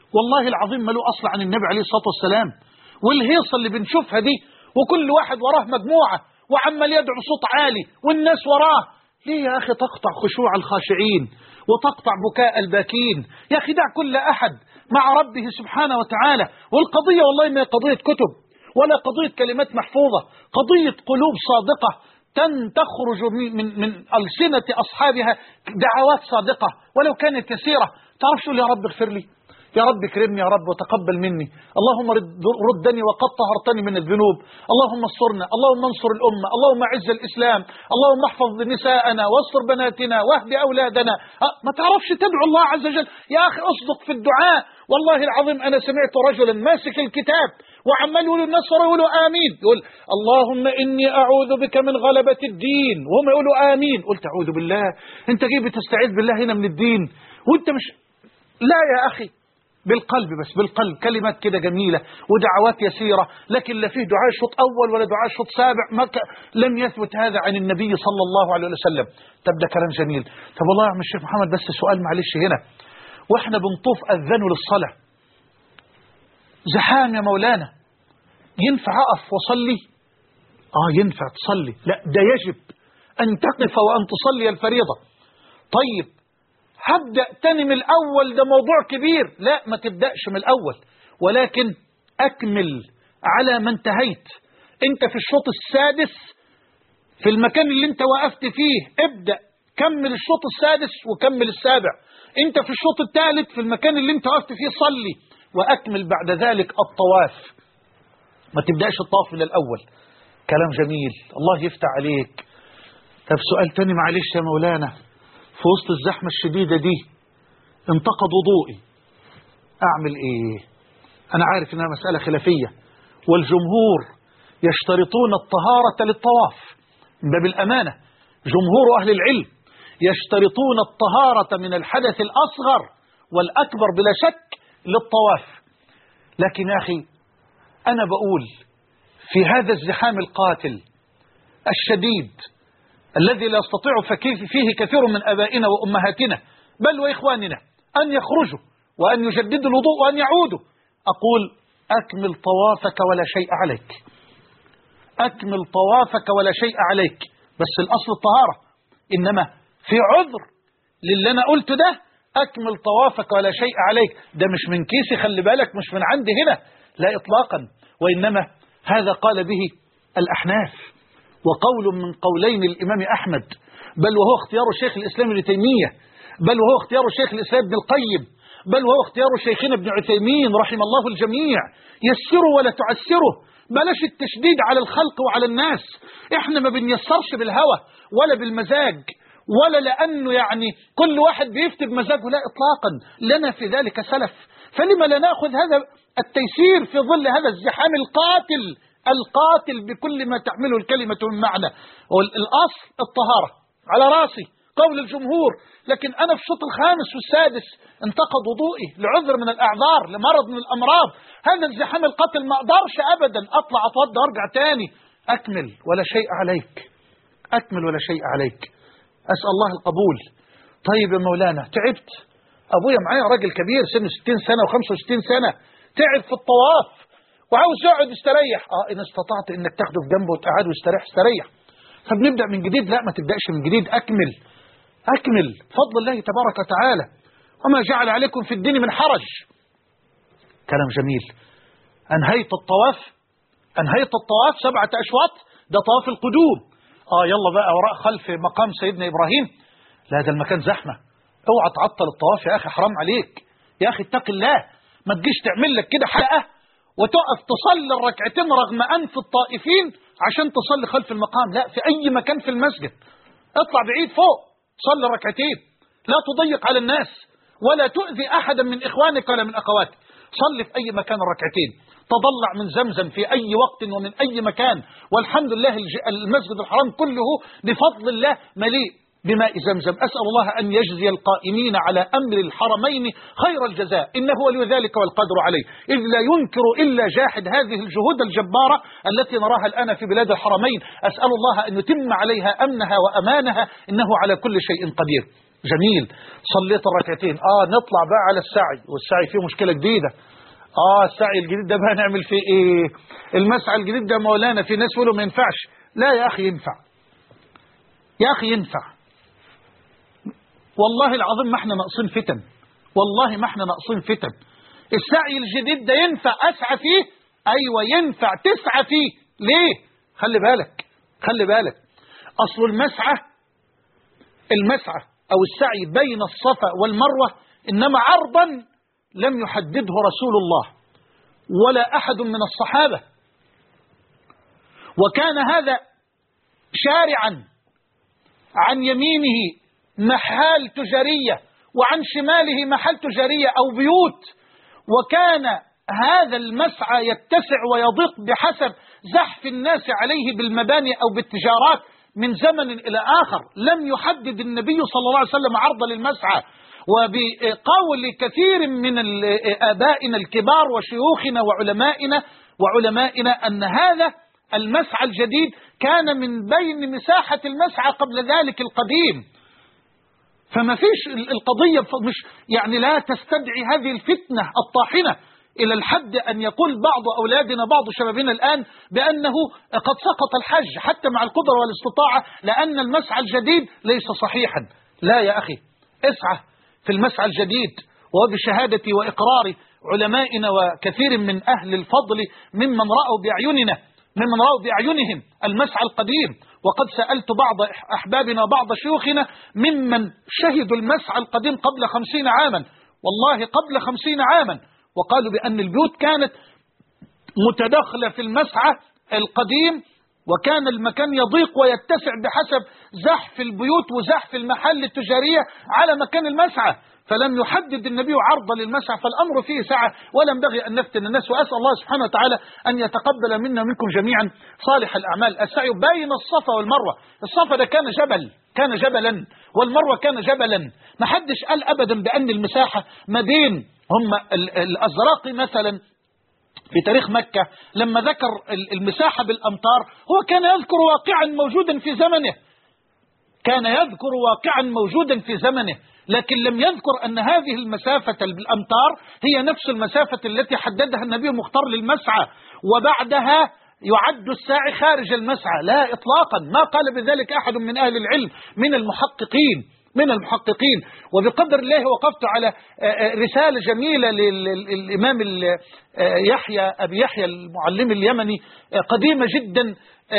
والله العظيم ما له أصل عن النبي عليه الصلاة والسلام. والهيصة اللي بنشوفها دي وكل واحد وراه مجموعة وعمال يدعو صوت عالي والناس وراه، ليه يا أخي تقطع خشوع الخاشعين وتقطع بكاء الباكين؟ يا أخي دع كل أحد مع ربه سبحانه وتعالى. والقضية والله ما قضية كتب ولا قضية كلمات محفوظة، قضية قلوب صادقة تن تخرج من, من ألسنة أصحابها دعوات صادقة ولو كانت يسيرة. تعرف شو؟ يا رب اغفر لي، يا رب اكرمني، يا رب وتقبل مني، اللهم ردني وقد طهرتني من الذنوب، اللهم انصرنا، اللهم انصر الأمة، اللهم اعز الإسلام، اللهم احفظ نساءنا واستر بناتنا واهد أولادنا. ما تعرفش تدعو الله عز وجل؟ يا أخي اصدق في الدعاء. والله العظيم أنا سمعت رجلا ماسك الكتاب وعمال يقول الناس يقولوا آمين، يقول اللهم إني أعوذ بك من غلبة الدين، وهم يقولوا آمين. قلت أعوذ بالله، أنت جاي بتستعيذ بالله هنا من الدين وأنت مش... لا يا أخي، بالقلب بس، بالقلب كلمات كده جميلة ودعوات يسيرة، لكن لا فيه دعاء شوط أول ولا دعاء شوط سابع. ما ك... لم يثبت هذا عن النبي صلى الله عليه وسلم. طب ده كلام جميل. طب والله يا عم الشيخ محمد بس سؤال معلش هنا، واحنا بنطوف أذنوا للصلاة زحام يا مولانا، ينفع أقف وصلي؟ آه ينفع تصلي، لا ده يجب أن تقف وأن تصلي الفريضة. طيب هبدأ تاني من الأول، ده موضوع كبير. لا ما تبدأش من الأول، ولكن أكمل على ما انتهيت. أنت في الشوط السادس في المكان اللي أنت وقفت فيه ابدأ كمل الشوط السادس وكمل السابع. أنت في الشوط الثالث في المكان اللي أنت وقفت فيه صلي وأكمل بعد ذلك الطواف. ما تبدأش الطواف من الأول. كلام جميل، الله يفتح عليك. طب سؤال تاني معلش يا مولانا، في وسط الزحمة الشديدة دي انتقد وضوئي، أعمل إيه؟ أنا عارف إنها مسألة خلافية والجمهور يشترطون الطهارة للطواف من باب الأمانة. جمهور أهل العلم يشترطون الطهارة من الحدث الأصغر والأكبر بلا شك للطواف. لكن يا أخي أنا بقول في هذا الزحام القاتل الشديد الذي لا يستطيع فيه كثير من أبائنا وأمهاتنا بل وإخواننا أن يخرجوا وأن يجددوا الوضوء وأن يعودوا، أقول أكمل طوافك ولا شيء عليك، أكمل طوافك ولا شيء عليك، بس الأصل الطهارة. إنما في عذر للي أنا قلت ده، أكمل طوافك ولا شيء عليك، ده مش من كيسي، خلي بالك، مش من عندي هنا، لا إطلاقا، وإنما هذا قال به الأحناف، وقول من قولين الإمام أحمد، بل وهو اختيار شيخ الإسلام ابن تيمية، بل وهو اختيار شيخ الإسلام ابن القيم، بل وهو اختيار شيخنا ابن عثيمين رحم الله الجميع. يسروا ولا تعسروا، بلاش التشديد على الخلق وعلى الناس. احنا ما بنيسرش بالهوى ولا بالمزاج ولا لأنه يعني كل واحد بيفتي بمزاجه، لا إطلاقا، لنا في ذلك سلف. فلما لا نأخذ هذا التيسير في ظل هذا الزحام القاتل القاتل بكل ما تحمله الكلمة من معنى؟ والأصل الطهارة على راسي قول الجمهور، لكن أنا في الشوط الخامس والسادس انتقد وضوئي لعذر من الأعذار، لمرض من الأمراض، هذا الزحام القاتل ما أقدرش أبدا أطلع أتوضى وأرجع تاني. أكمل ولا شيء عليك، أكمل ولا شيء عليك، أسأل الله القبول. طيب يا مولانا تعبت، أبويا معايا راجل كبير سنه ستين سنة وخمسة وستين سنة، تعب في الطواف وعاوز يقعد يستريح. اه إن استطعت إنك تاخده في جنبه وتقعد ويستريح استريح. فبنبدأ من جديد؟ لا ما تبدأش من جديد، أكمل أكمل فضل الله تبارك وتعالى، وما جعل عليكم في الدين من حرج. كلام جميل. أنهيت الطواف، أنهيت الطواف سبعة أشواط، ده طواف القدوم. آه يلا بقى وراء خلف مقام سيدنا إبراهيم، لا ده المكان زحمة، اوعى تعطل الطواف يا أخي، حرام عليك يا أخي، اتق الله. ما تجيش تعمل لك كده حلقة وتقف تصلي الركعتين رغم أنف الطائفين عشان تصلي خلف المقام. لا، في أي مكان في المسجد اطلع بعيد فوق صلي ركعتين، لا تضيق على الناس ولا تؤذي أحدا من إخوانك ولا من أخواتك. صلي في أي مكان الركعتين، تضلع من زمزم في أي وقت ومن أي مكان، والحمد لله المسجد الحرام كله بفضل الله مليء بماء زمزم. أسأل الله أن يجزي القائمين على أمر الحرمين خير الجزاء، إنه ولي ذلك والقدر عليه، إذ لا ينكر إلا جاحد هذه الجهود الجبارة التي نراها الآن في بلاد الحرمين. أسأل الله أن يتم عليها أمنها وأمانها، إنه على كل شيء قدير. جميل، صليت الركعتين، اه نطلع بقى على السعي، والسعي فيه مشكلة جديدة. اه السعي الجديد ده بقى نعمل فيه ايه؟ المسعى الجديد ده مولانا في ناس يقولوا ما ينفعش. لا يا اخي ينفع، يا اخي ينفع، والله العظيم ما احنا ناقصين فتن، والله ما احنا ناقصين فتن. السعي الجديد ده ينفع اسعى فيه؟ ايوه ينفع تسعى فيه. ليه؟ خلي بالك خلي بالك اصل المسعى المسعى او السعي بين الصفا والمروه انما عرضا لم يحدده رسول الله ولا احد من الصحابه، وكان هذا شارعا عن يمينه محال تجاريه وعن شماله محال تجاريه او بيوت، وكان هذا المسعى يتسع ويضيق بحسب زحف الناس عليه بالمباني أو بالتجارات من زمن إلى آخر. لم يحدد النبي صلى الله عليه وسلم عرض للمسعى، وبقول كثير من آبائنا الكبار وشيوخنا وعلمائنا وعلمائنا أن هذا المسعى الجديد كان من بين مساحة المسعى قبل ذلك القديم. فما فيش القضية مش يعني لا تستدعي هذه الفتنة الطاحنة إلى الحد أن يقول بعض أولادنا بعض شبابنا الآن بأنه قد سقط الحج حتى مع القدرة والاستطاعة لأن المسعى الجديد ليس صحيحا. لا يا أخي، اسعى في المسعى الجديد، وبشهادتي وإقرار علمائنا وكثير من أهل الفضل ممن رأوا بأعيننا ممن رأوا بأعينهم المسعى القديم. وقد سألت بعض أحبابنا وبعض شيوخنا ممن شهدوا المسعى القديم قبل خمسين عاما، والله قبل خمسين عاما، وقالوا بأن البيوت كانت متداخلة في المسعى القديم، وكان المكان يضيق ويتسع بحسب زحف البيوت وزحف المحل التجارية على مكان المسعى، فلم يحدد النبي عرضا للمسعى، فالأمر فيه سعة ولا ينبغي أن نفتن الناس. وأسأل الله سبحانه وتعالى أن يتقبل منا منكم جميعا صالح الأعمال. السعي بين الصفا والمروة، الصفا ده كان جبل كان جبلا والمروة كان جبلا، ما حدش قال أبدا بأن المساحة ما بين هم الأزراقي مثلا في تاريخ مكة لما ذكر المساحة بالأمتار هو كان يذكر واقعا موجودا في زمنه كان يذكر واقعا موجودا في زمنه لكن لم يذكر أن هذه المسافة بالأمتار هي نفس المسافة التي حددها النبي مختار للمسعى، وبعدها يعد الساعي خارج المسعى. لا إطلاقا، ما قال بذلك أحد من أهل العلم من المحققين من المحققين وبقدر الله وقفت على رسالة جميلة للإمام يحيى أبي يحيى المعلم اليمني قديمة جدا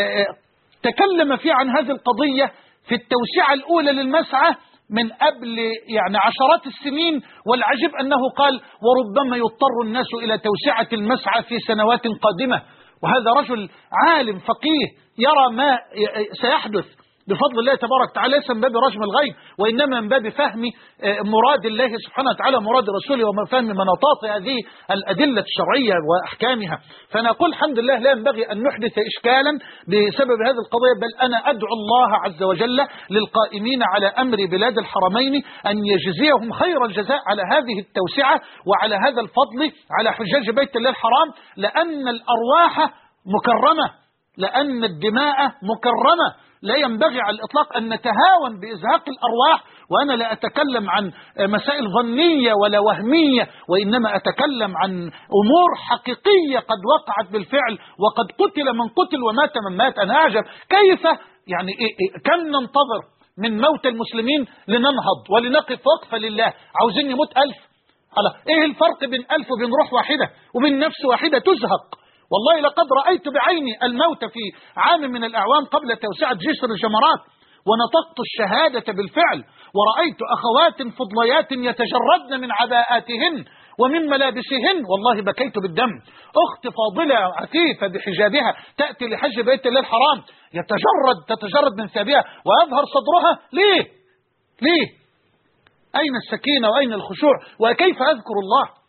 تكلم فيه عن هذه القضية في التوسعة الأولى للمسعى من قبل يعني عشرات السنين، والعجب أنه قال وربما يضطر الناس إلى توسعة المسعى في سنوات قادمة. وهذا رجل عالم فقيه يرى ما سيحدث بفضل الله تبارك وتعالى، ليس من باب رجم الغيب وإنما من باب فهم مراد الله سبحانه وتعالى مراد رسوله وفهم مناطات هذه الأدلة الشرعية وأحكامها. فنقول الحمد لله لا ينبغي أن نحدث إشكالا بسبب هذه القضية، بل أنا أدعو الله عز وجل للقائمين على أمر بلاد الحرمين أن يجزيهم خير الجزاء على هذه التوسعة وعلى هذا الفضل على حجاج بيت الله الحرام، لأن الأرواح مكرمة، لأن الدماء مكرمة، لا ينبغي على الإطلاق أن نتهاون بإزهاق الأرواح. وأنا لا أتكلم عن مسائل ظنية ولا وهمية، وإنما أتكلم عن أمور حقيقية قد وقعت بالفعل، وقد قتل من قتل ومات من مات. أنا أعجب كيف يعني إيه إيه كم ننتظر من موت المسلمين لننهض ولنقف وقفة لله، عاوزين يموت ألف. على إيه الفرق بين ألف وبين روح واحدة وبين نفس واحدة تزهق؟ والله لقد رأيت بعيني الموت في عام من الأعوام قبل توسعة جسر الجمرات، ونطقت الشهادة بالفعل، ورأيت أخوات فضليات يتجردن من عباءاتهن ومن ملابسهن، والله بكيت بالدم. أخت فاضلة عفيفة بحجابها تأتي لحج بيت الله الحرام يتجرد تتجرد من ثيابها ويظهر صدرها. ليه؟ ليه؟ أين السكينة وأين الخشوع؟ وكيف أذكر الله؟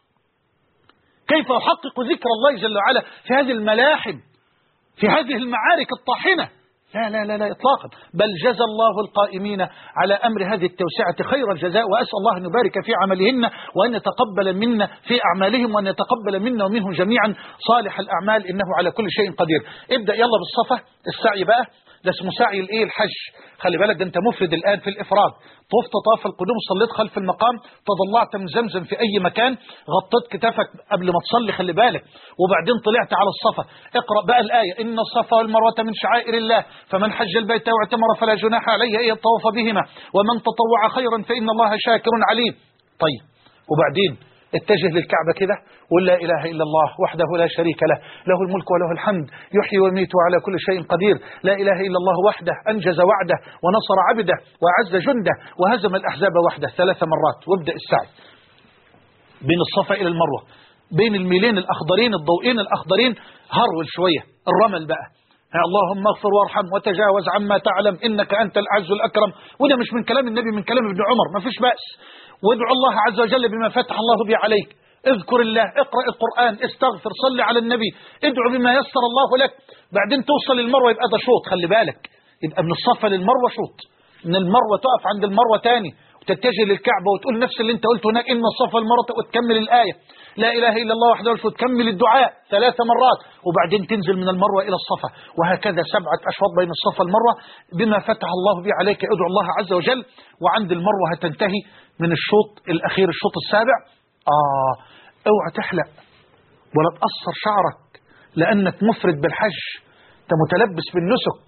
كيف أحقق ذكر الله جل وعلا في هذه الملاحم، في هذه المعارك الطاحنة، لا لا لا لا إطلاقا، بل جزى الله القائمين على أمر هذه التوسعة خير الجزاء، وأسأل الله أن يبارك في عملهن وأن يتقبل منا في أعمالهم وأن يتقبل منا ومنهم جميعا صالح الأعمال، إنه على كل شيء قدير. ابدأ يلا بالصفة، السعي بقى ده اسمه سعي الايه الحج. خلي بالك ده انت مفرد الآن في الإفراد، طفت طاف القدوم، صليت خلف المقام، تضلعت من زمزم في أي مكان، غطيت كتافك قبل ما تصلي، خلي بالك، وبعدين طلعت على الصفا. اقرأ بقى الآية: إن الصفا والمروة من شعائر الله فمن حج البيت واعتمر فلا جناح عليه أن يطوف بهما ومن تطوع خيرا فإن الله شاكر عليم. طيب وبعدين اتجه للكعبة كده وقل لا إله إلا الله وحده لا شريك له، له الملك وله الحمد يحيي ويميت وعلى كل شيء قدير، لا إله إلا الله وحده أنجز وعده ونصر عبده وأعز جنده وهزم الأحزاب وحده، ثلاث مرات. وابدأ السعي بين الصفا إلى المروة، بين الميلين الأخضرين الضوئين الأخضرين، هرول شوية الرمل بقى، اللهم اغفر وارحم وتجاوز عما تعلم إنك أنت الأعز الأكرم. وده مش من كلام النبي، من كلام ابن عمر، ما فيش بأس. وادعو الله عز وجل بما فتح الله به عليك، اذكر الله، اقرأ القرآن، استغفر، صل على النبي، ادعو بما يسر الله لك. بعدين توصل للمروة، يبقى ده شوط، خلي بالك، يبقى من الصفا للمروة شوط، من المروة تقف عند المروة تاني وتتجه للكعبة وتقول نفس اللي انت قلته هناك: إن الصفا والمروة، وتكمل الآية لا إله إلا الله وحده لا شريك له، وتكمل الدعاء ثلاث مرات، وبعدين تنزل من المروة إلى الصفا، وهكذا سبعة أشواط بين الصفا والمروة بما فتح الله به عليك. ادعو الله عز وجل، وعند المروة هتنتهي من الشوط الأخير، الشوط السابع. آه اوعى تحلق ولا تقصر شعرك لأنك مفرد بالحج، انت متلبس بالنسك.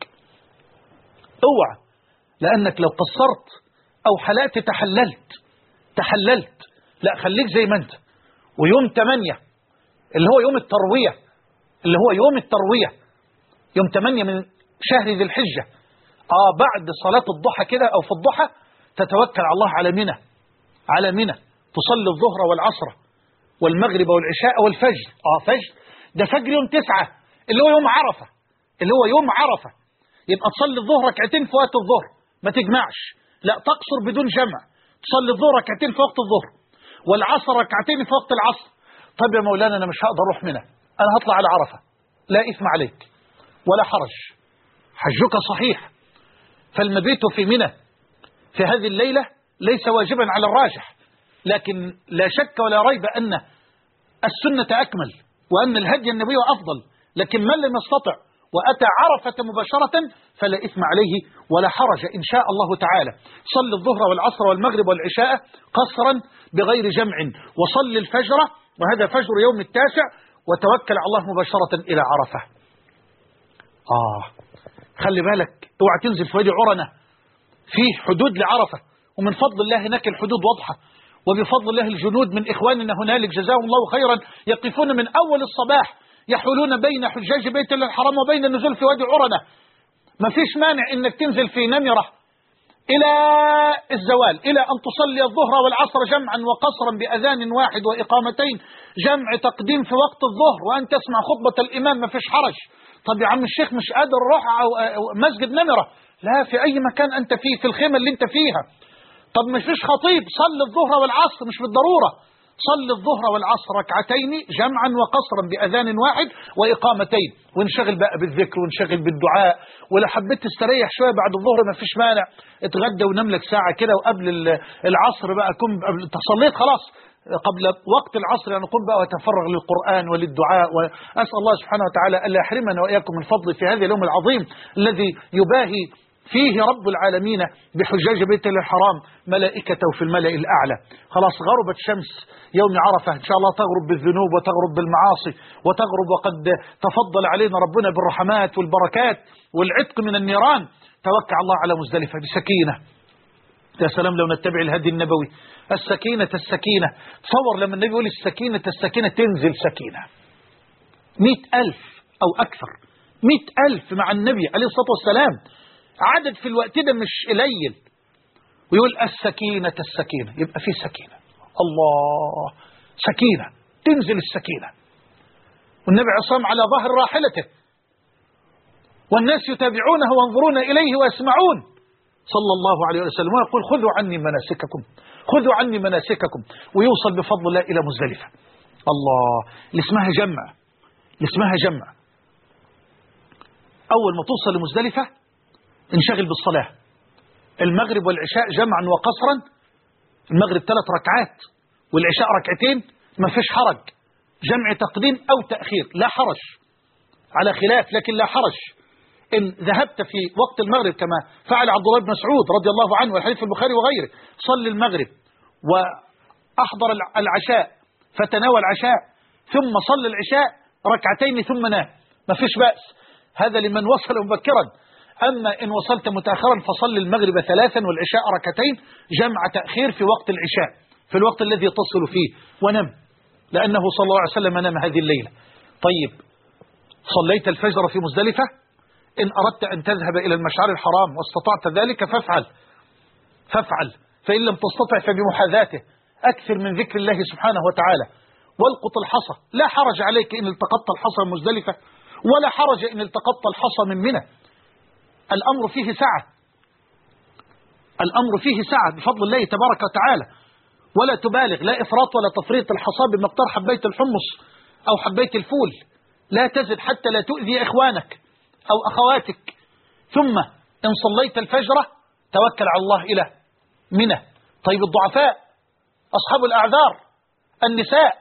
اوعى، لأنك لو قصرت أو حلقت تحللت تحللت لا، خليك زي ما انت. ويوم ثمانية اللي هو يوم التروية، اللي هو يوم التروية يوم ثمانية من شهر ذي الحجة، آه بعد صلاة الضحى كده أو في الضحى تتوكل على الله على منى، على منى تصلي الظهر والعصر والمغرب والعشاء والفجر. آه فجر ده فجر يوم تسعة اللي هو يوم عرفة، اللي هو يوم عرفة. يبقى تصلي الظهر ركعتين في وقت الظهر، ما تجمعش، لا تقصر بدون جمع، تصلي الظهر ركعتين في وقت الظهر والعصر ركعتين في وقت العصر. طب يا مولانا أنا مش هقدر أروح منى، أنا هطلع على عرفة، لا إثم عليك ولا حرج، حجك صحيح. فالمبيت في منى في هذه الليلة ليس واجبا على الراجح، لكن لا شك ولا ريب أن السنة أكمل وأن الهدي النبي أفضل. لكن من لم يستطع وأتى عرفة مباشرة فلا إثم عليه ولا حرج إن شاء الله تعالى. صل الظهر والعصر والمغرب والعشاء قصرا بغير جمع، وصل الفجر وهذا فجر يوم التاسع، وتوكل على الله مباشرة إلى عرفة. آه خلي بالك، اوعى تنزل في وادي عرنة، فيه حدود لعرفة، ومن فضل الله هناك الحدود واضحة، وبفضل الله الجنود من إخواننا هنالك جزاهم الله خيرا يقفون من أول الصباح يحولون بين حجاج بيت الله الحرام وبين النزول في وادي عرنة. ما فيش مانع إنك تنزل في نمرة إلى الزوال، إلى أن تصلي الظهر والعصر جمعا وقصرا بأذان واحد وإقامتين، جمع تقديم في وقت الظهر وأن تسمع خطبة الإمام، ما فيش حرج. طب يا عم الشيخ مش قادر أروح مسجد نمرة، لا، في أي مكان أنت فيه، في الخيمة اللي أنت فيها. طب مش فيش خطيب، صل الظهر والعصر، مش بالضرورة، صل الظهر والعصر ركعتين جمعا وقصرا بأذان واحد وإقامتين، ونشغل بقى بالذكر ونشغل بالدعاء. ولو حبيت تستريح شوية بعد الظهر ما فيش مانع، اتغدى ونام لك ساعة كده، وقبل العصر بقى كن تصليت خلاص قبل وقت العصر، يعني قم بقى وتفرغ للقرآن وللدعاء. وأسأل الله سبحانه وتعالى ألا يحرمنا وإياكم من فضل في هذا اليوم العظيم الذي يباهي فيه رب العالمين بحجاج بيت الله الحرام ملائكته في الملأ الأعلى. خلاص غربت شمس يوم عرفة، إن شاء الله تغرب بالذنوب وتغرب بالمعاصي وتغرب وقد تفضل علينا ربنا بالرحمات والبركات والعتق من النيران. توكل الله على مزدلفة بسكينة. يا سلام لو نتبع الهدي النبوي، السكينة السكينة. تصور لما النبي يقول السكينة السكينة تنزل سكينة، مئة ألف أو أكثر، مئة ألف مع النبي عليه الصلاة والسلام، عدد في الوقت ده مش قليل. ويقول السكينة السكينة، يبقى في سكينة، الله سكينة، تنزل السكينة. والنبي عصام على ظهر راحلته والناس يتابعونه وينظرون إليه ويسمعون صلى الله عليه وسلم، ويقول خذوا عني مناسككم، خذوا عني مناسككم، ويوصل بفضل الله إلى مزدلفة. الله، اللي اسمها جمع، اللي اسمها جمع. أول ما توصل لمزدلفة انشغل بالصلاة. المغرب والعشاء جمعا وقصرا، المغرب ثلاث ركعات والعشاء ركعتين، ما فيش حرج. جمع تقديم أو تأخير لا حرج، على خلاف لكن لا حرج. إن ذهبت في وقت المغرب كما فعل عبد الله بن مسعود رضي الله عنه والحديث في البخاري وغيره، صلي المغرب وأحضر العشاء فتناول العشاء ثم صلي العشاء ركعتين ثم نام، ما فيش بأس، هذا لمن وصل مبكرا. أما إن وصلت متأخرا فصلي المغرب ثلاثا والعشاء ركعتين، جمع تأخير في وقت العشاء في الوقت الذي تصل فيه، ونم، لأنه صلى الله عليه وسلم نام هذه الليلة. طيب صليت الفجر في مزدلفة، إن أردت أن تذهب إلى المشعر الحرام واستطعت ذلك فافعل فافعل فإن لم تستطع فبمحاذاته، أكثر من ذكر الله سبحانه وتعالى، والقط الحصى، لا حرج عليك إن التقطت الحصى من مزدلفة، ولا حرج إن التقطت الحصى من منى. الأمر فيه سعة، الأمر فيه سعة بفضل الله تبارك وتعالى، ولا تبالغ، لا إفراط ولا تفريط. الحصى بمقدار حبية الحمص أو حبية الفول، لا تزد حتى لا تؤذي إخوانك أو أخواتك. ثم إن صليت الفجر توكل على الله إلى منى. طيب الضعفاء، أصحاب الأعذار، النساء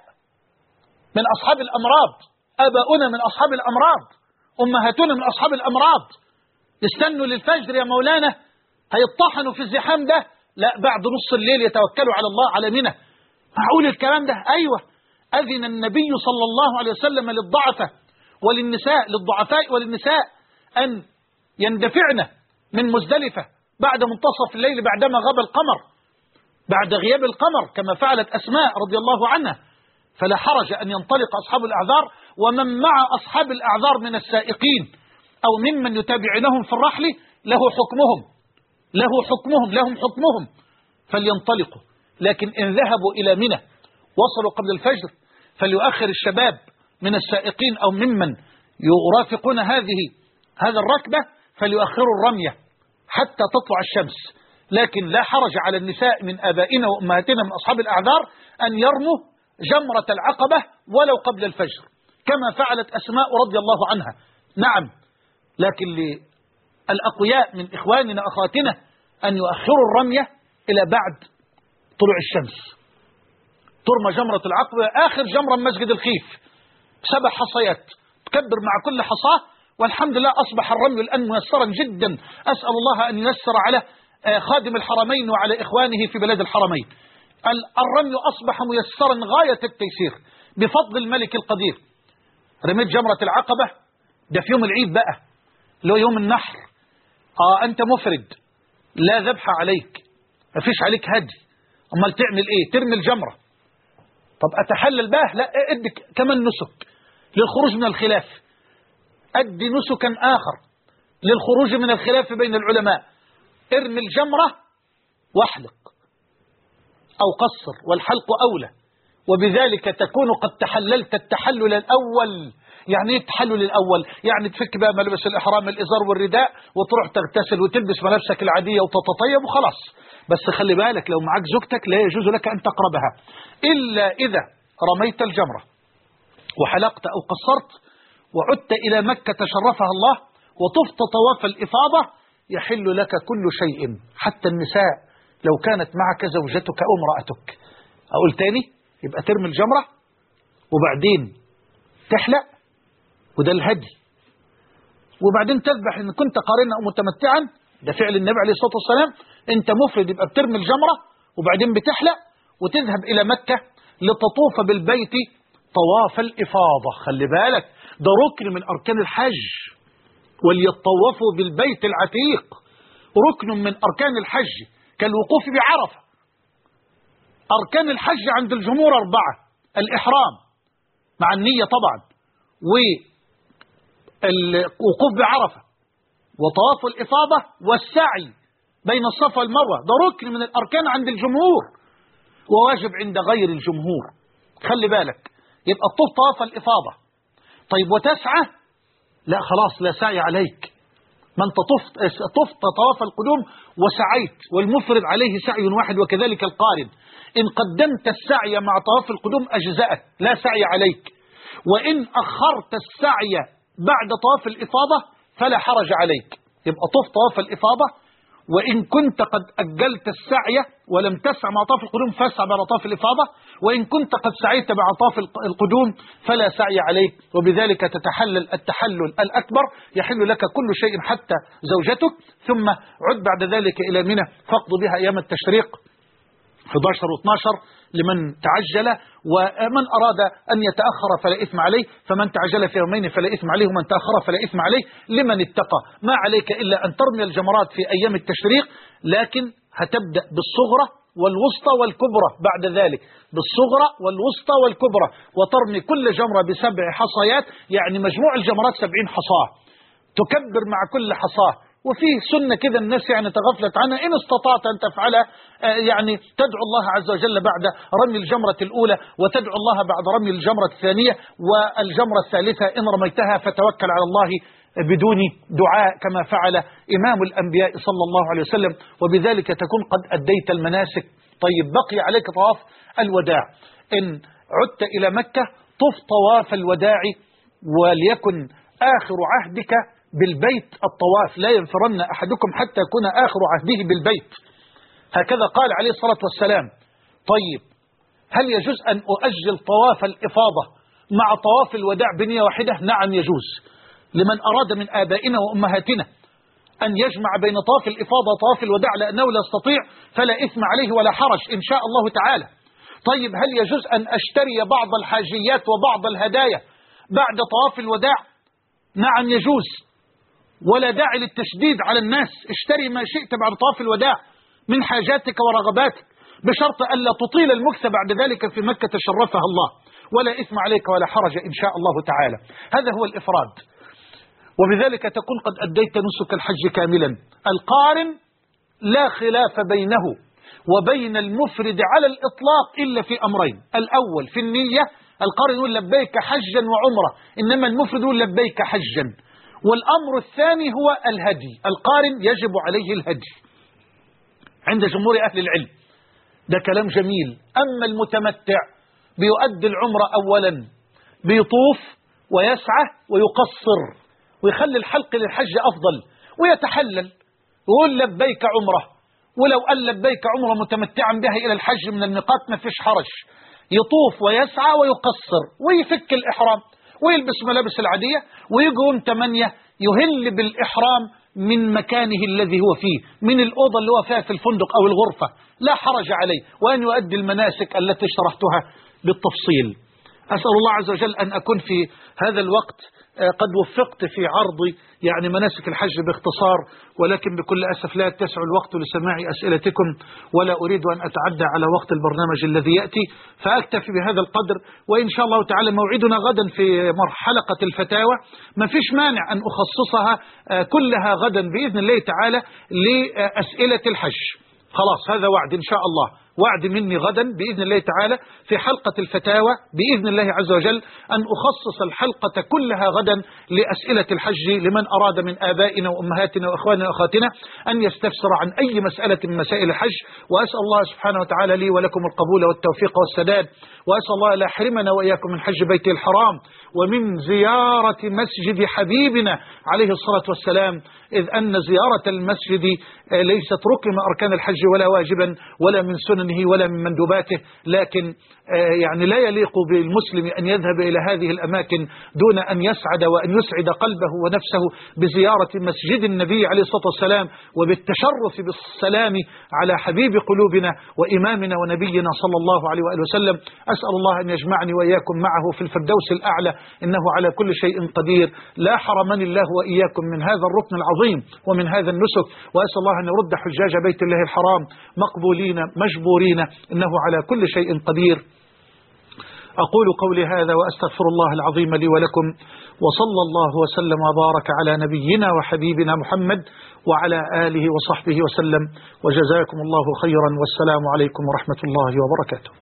من أصحاب الأمراض، آباؤنا من أصحاب الأمراض، أمهاتنا من أصحاب الأمراض، يستنوا للفجر يا مولانا، هيطحنوا في الزحام ده، لا بعد نص الليل يتوكلوا على الله على منى. معقول الكلام ده؟ أيوة، أذن النبي صلى الله عليه وسلم للضعفة وللنساء، للضعفاء وللنساء أن يندفعن من مزدلفة بعد منتصف الليل بعدما غاب القمر، بعد غياب القمر، كما فعلت أسماء رضي الله عنها. فلا حرج أن ينطلق أصحاب الأعذار، ومن مع أصحاب الأعذار من السائقين أو ممن يتابعونهم في الرحل له حكمهم، له حكمهم لهم حكمهم، فلينطلقوا. لكن إن ذهبوا إلى منى وصلوا قبل الفجر، فليؤخر الشباب من السائقين أو ممن يرافقون هذه هذا الركبة، فليؤخروا الرمية حتى تطلع الشمس. لكن لا حرج على النساء من آبائنا وأمهاتنا من أصحاب الأعذار أن يرموا جمرة العقبة ولو قبل الفجر، كما فعلت أسماء رضي الله عنها. نعم، لكن للأقوياء من إخواننا أخواتنا أن يؤخروا الرمية إلى بعد طلوع الشمس. ترمى جمرة العقبة آخر جمرة مسجد الخيف، سبع حصيات تكبر مع كل حصاة، والحمد لله أصبح الرمي الآن ميسرا جدا. أسأل الله أن ييسر على خادم الحرمين وعلى إخوانه في بلاد الحرمين. الرمي أصبح ميسرا غاية التيسير بفضل الملك القدير. رميت جمرة العقبة ده في يوم العيد بقى، لو يوم النحر، آه أنت مفرد، لا ذبح عليك، ما فيش عليك هدي، أمال تعمل إيه؟ ترمي الجمرة. طب أتحلل بقى؟ لا، ادي كمان نسك للخروج من الخلاف، أدي نسكا آخر للخروج من الخلاف بين العلماء. ارمي الجمرة واحلق أو قصر، والحلق أولى، وبذلك تكون قد تحللت التحلل الأول. يعني ايه التحلل الأول؟ يعني تفك بقى ملبس الإحرام، الإزار والرداء، وتروح تغتسل وتلبس ملابسك العادية وتتطيب وخلاص. بس خلي بالك، لو معك زوجتك لا يجوز لك أن تقربها إلا إذا رميت الجمرة وحلقت أو قصرت وعدت إلى مكة شرفها الله وطفت طواف الإفاضة، يحل لك كل شيء حتى النساء لو كانت معك زوجتك أو امرأتك. أقول تاني، يبقى ترمي الجمرة وبعدين تحلق، وده الهدي، وبعدين تذبح إن كنت قارنا أو متمتعا، ده فعل النبي عليه الصلاة والسلام. أنت مفرد يبقى بترمي الجمرة وبعدين بتحلق وتذهب إلى مكة لتطوف بالبيت طواف الإفاضة. خلي بالك، ده ركن من أركان الحج، وليطوفوا بالبيت العتيق، ركن من أركان الحج كالوقوف بعرفة. أركان الحج عند الجمهور أربعة: الإحرام مع النية طبعا، والوقوف بعرفة، وطواف الإفاضة، والسعي بين الصفا والمروة. ده ركن من الأركان عند الجمهور وواجب عند غير الجمهور. خلي بالك، يبقى الطوف طواف الإفاضة. طيب وتسعى؟ لا خلاص، لا سعي عليك، من طفت طفت طواف القدوم وسعيت، والمفرد عليه سعي واحد، وكذلك القارن. إن قدمت السعي مع طواف القدوم أجزأك، لا سعي عليك. وإن أخرت السعي بعد طواف الإفاضة فلا حرج عليك. يبقى طف طواف الإفاضة. وإن كنت قد أجلت السعي ولم تسع مع طواف القدوم فاسع بعد طواف الإفاضة، وإن كنت قد سعيت مع طواف القدوم فلا سعي عليك، وبذلك تتحلل التحلل الأكبر، يحل لك كل شيء حتى زوجتك. ثم عد بعد ذلك إلى منى فاقض بها أيام التشريق إحدى عشر واثني عشر لمن تعجل، ومن أراد أن يتأخر فلا إثم عليه، فمن تعجل في يومين فلا إثم عليه، ومن تأخر فلا إثم عليه لمن اتقى. ما عليك إلا أن ترمي الجمرات في أيام التشريق، لكن هتبدأ بالصغرى والوسطى والكبرى بعد ذلك، بالصغرى والوسطى والكبرى، وترمي كل جمرة بسبع حصيات، يعني مجموع الجمرات سبعين حصاة، تكبر مع كل حصاة. وفيه سنة كذا الناس يعني تغفلت عنها، إن استطعت أن تفعلها يعني تدعو الله عز وجل بعد رمي الجمرة الأولى، وتدعو الله بعد رمي الجمرة الثانية، والجمرة الثالثة إن رميتها فتوكل على الله بدون دعاء كما فعل إمام الأنبياء صلى الله عليه وسلم، وبذلك تكون قد أديت المناسك. طيب بقي عليك طواف الوداع. إن عدت إلى مكة طف طواف الوداع، وليكن آخر عهدك بالبيت الطواف، لا ينفرن أحدكم حتى يكون آخر عهده بالبيت، هكذا قال عليه الصلاة والسلام. طيب هل يجوز أن أؤجل طواف الإفاضة مع طواف الوداع بنية واحدة؟ نعم يجوز، لمن أراد من آبائنا وأمهاتنا أن يجمع بين طواف الإفاضة وطواف الوداع لأنه لا يستطيع فلا إثم عليه ولا حرج إن شاء الله تعالى. طيب هل يجوز أن أشتري بعض الحاجيات وبعض الهدايا بعد طواف الوداع؟ نعم يجوز، ولا داعي للتشديد على الناس، اشتري ما شئت بعد طواف الوداع من حاجاتك ورغباتك، بشرط ألا تطيل المكث بعد ذلك في مكة شرفها الله، ولا إثم عليك ولا حرج إن شاء الله تعالى. هذا هو الإفراد، وبذلك تكون قد أديت نسك الحج كاملا. القارن لا خلاف بينه وبين المفرد على الإطلاق إلا في أمرين: الأول في النية، القارن يقول لبيك حجا وعمرة، إنما المفرد يقول لبيك حجا. والأمر الثاني هو الهدي، القارن يجب عليه الهدي عند جمهور أهل العلم، ده كلام جميل. أما المتمتع بيؤدي العمرة أولا، بيطوف ويسعى ويقصر ويخلي الحلق للحج أفضل، ويتحلل ويقول لبيك عمرة، ولو قال لبيك عمرة متمتعا بها إلى الحج من الميقات ما فيش حرج، يطوف ويسعى ويقصر ويفك الإحرام ويلبس ملابس العادية ويجي يوم ثمانية يهل بالإحرام من مكانه الذي هو فيه، من الأوضة اللي هو فيها في الفندق أو الغرفة، لا حرج عليه، وأن يؤدي المناسك التي شرحتها بالتفصيل. أسأل الله عز وجل أن أكون في هذا الوقت قد وفقت في عرض يعني مناسك الحج باختصار، ولكن بكل أسف لا يتسع الوقت لسماع أسئلتكم، ولا أريد أن أتعدى على وقت البرنامج الذي يأتي، فأكتفي بهذا القدر. وإن شاء الله تعالى موعدنا غدا في حلقة الفتاوى، ما فيش مانع أن أخصصها كلها غدا بإذن الله تعالى لأسئلة الحج. خلاص هذا وعد إن شاء الله، وعد مني غدا بإذن الله تعالى في حلقة الفتاوى بإذن الله عز وجل أن أخصص الحلقة كلها غدا لأسئلة الحج لمن أراد من آبائنا وأمهاتنا وأخواننا وأخواتنا أن يستفسر عن أي مسألة من مسائل الحج. وأسأل الله سبحانه وتعالى لي ولكم القبول والتوفيق والسداد، وأسأل الله لا يحرمنا وإياكم من حج بيته الحرام ومن زيارة مسجد حبيبنا عليه الصلاة والسلام، إذ أن زيارة المسجد ليست ركن من أركان الحج ولا واجبا ولا من سننه ولا من مندوباته، لكن يعني لا يليق بالمسلم أن يذهب إلى هذه الأماكن دون أن يسعد وأن يسعد قلبه ونفسه بزيارة مسجد النبي عليه الصلاة والسلام وبالتشرف بالسلام على حبيب قلوبنا وإمامنا ونبينا صلى الله عليه وآله وسلم. أسأل الله أن يجمعني وإياكم معه في الفردوس الأعلى، إنه على كل شيء قدير. لا حرمني الله وإياكم من هذا الركن العظيم ومن هذا النسك، وأسأل الله أن يرد حجاج بيت الله الحرام مقبولين مجبورين، إنه على كل شيء قدير. أقول قولي هذا وأستغفر الله العظيم لي ولكم، وصلى الله وسلم وبارك على نبينا وحبيبنا محمد وعلى آله وصحبه وسلم، وجزاكم الله خيرا، والسلام عليكم ورحمة الله وبركاته.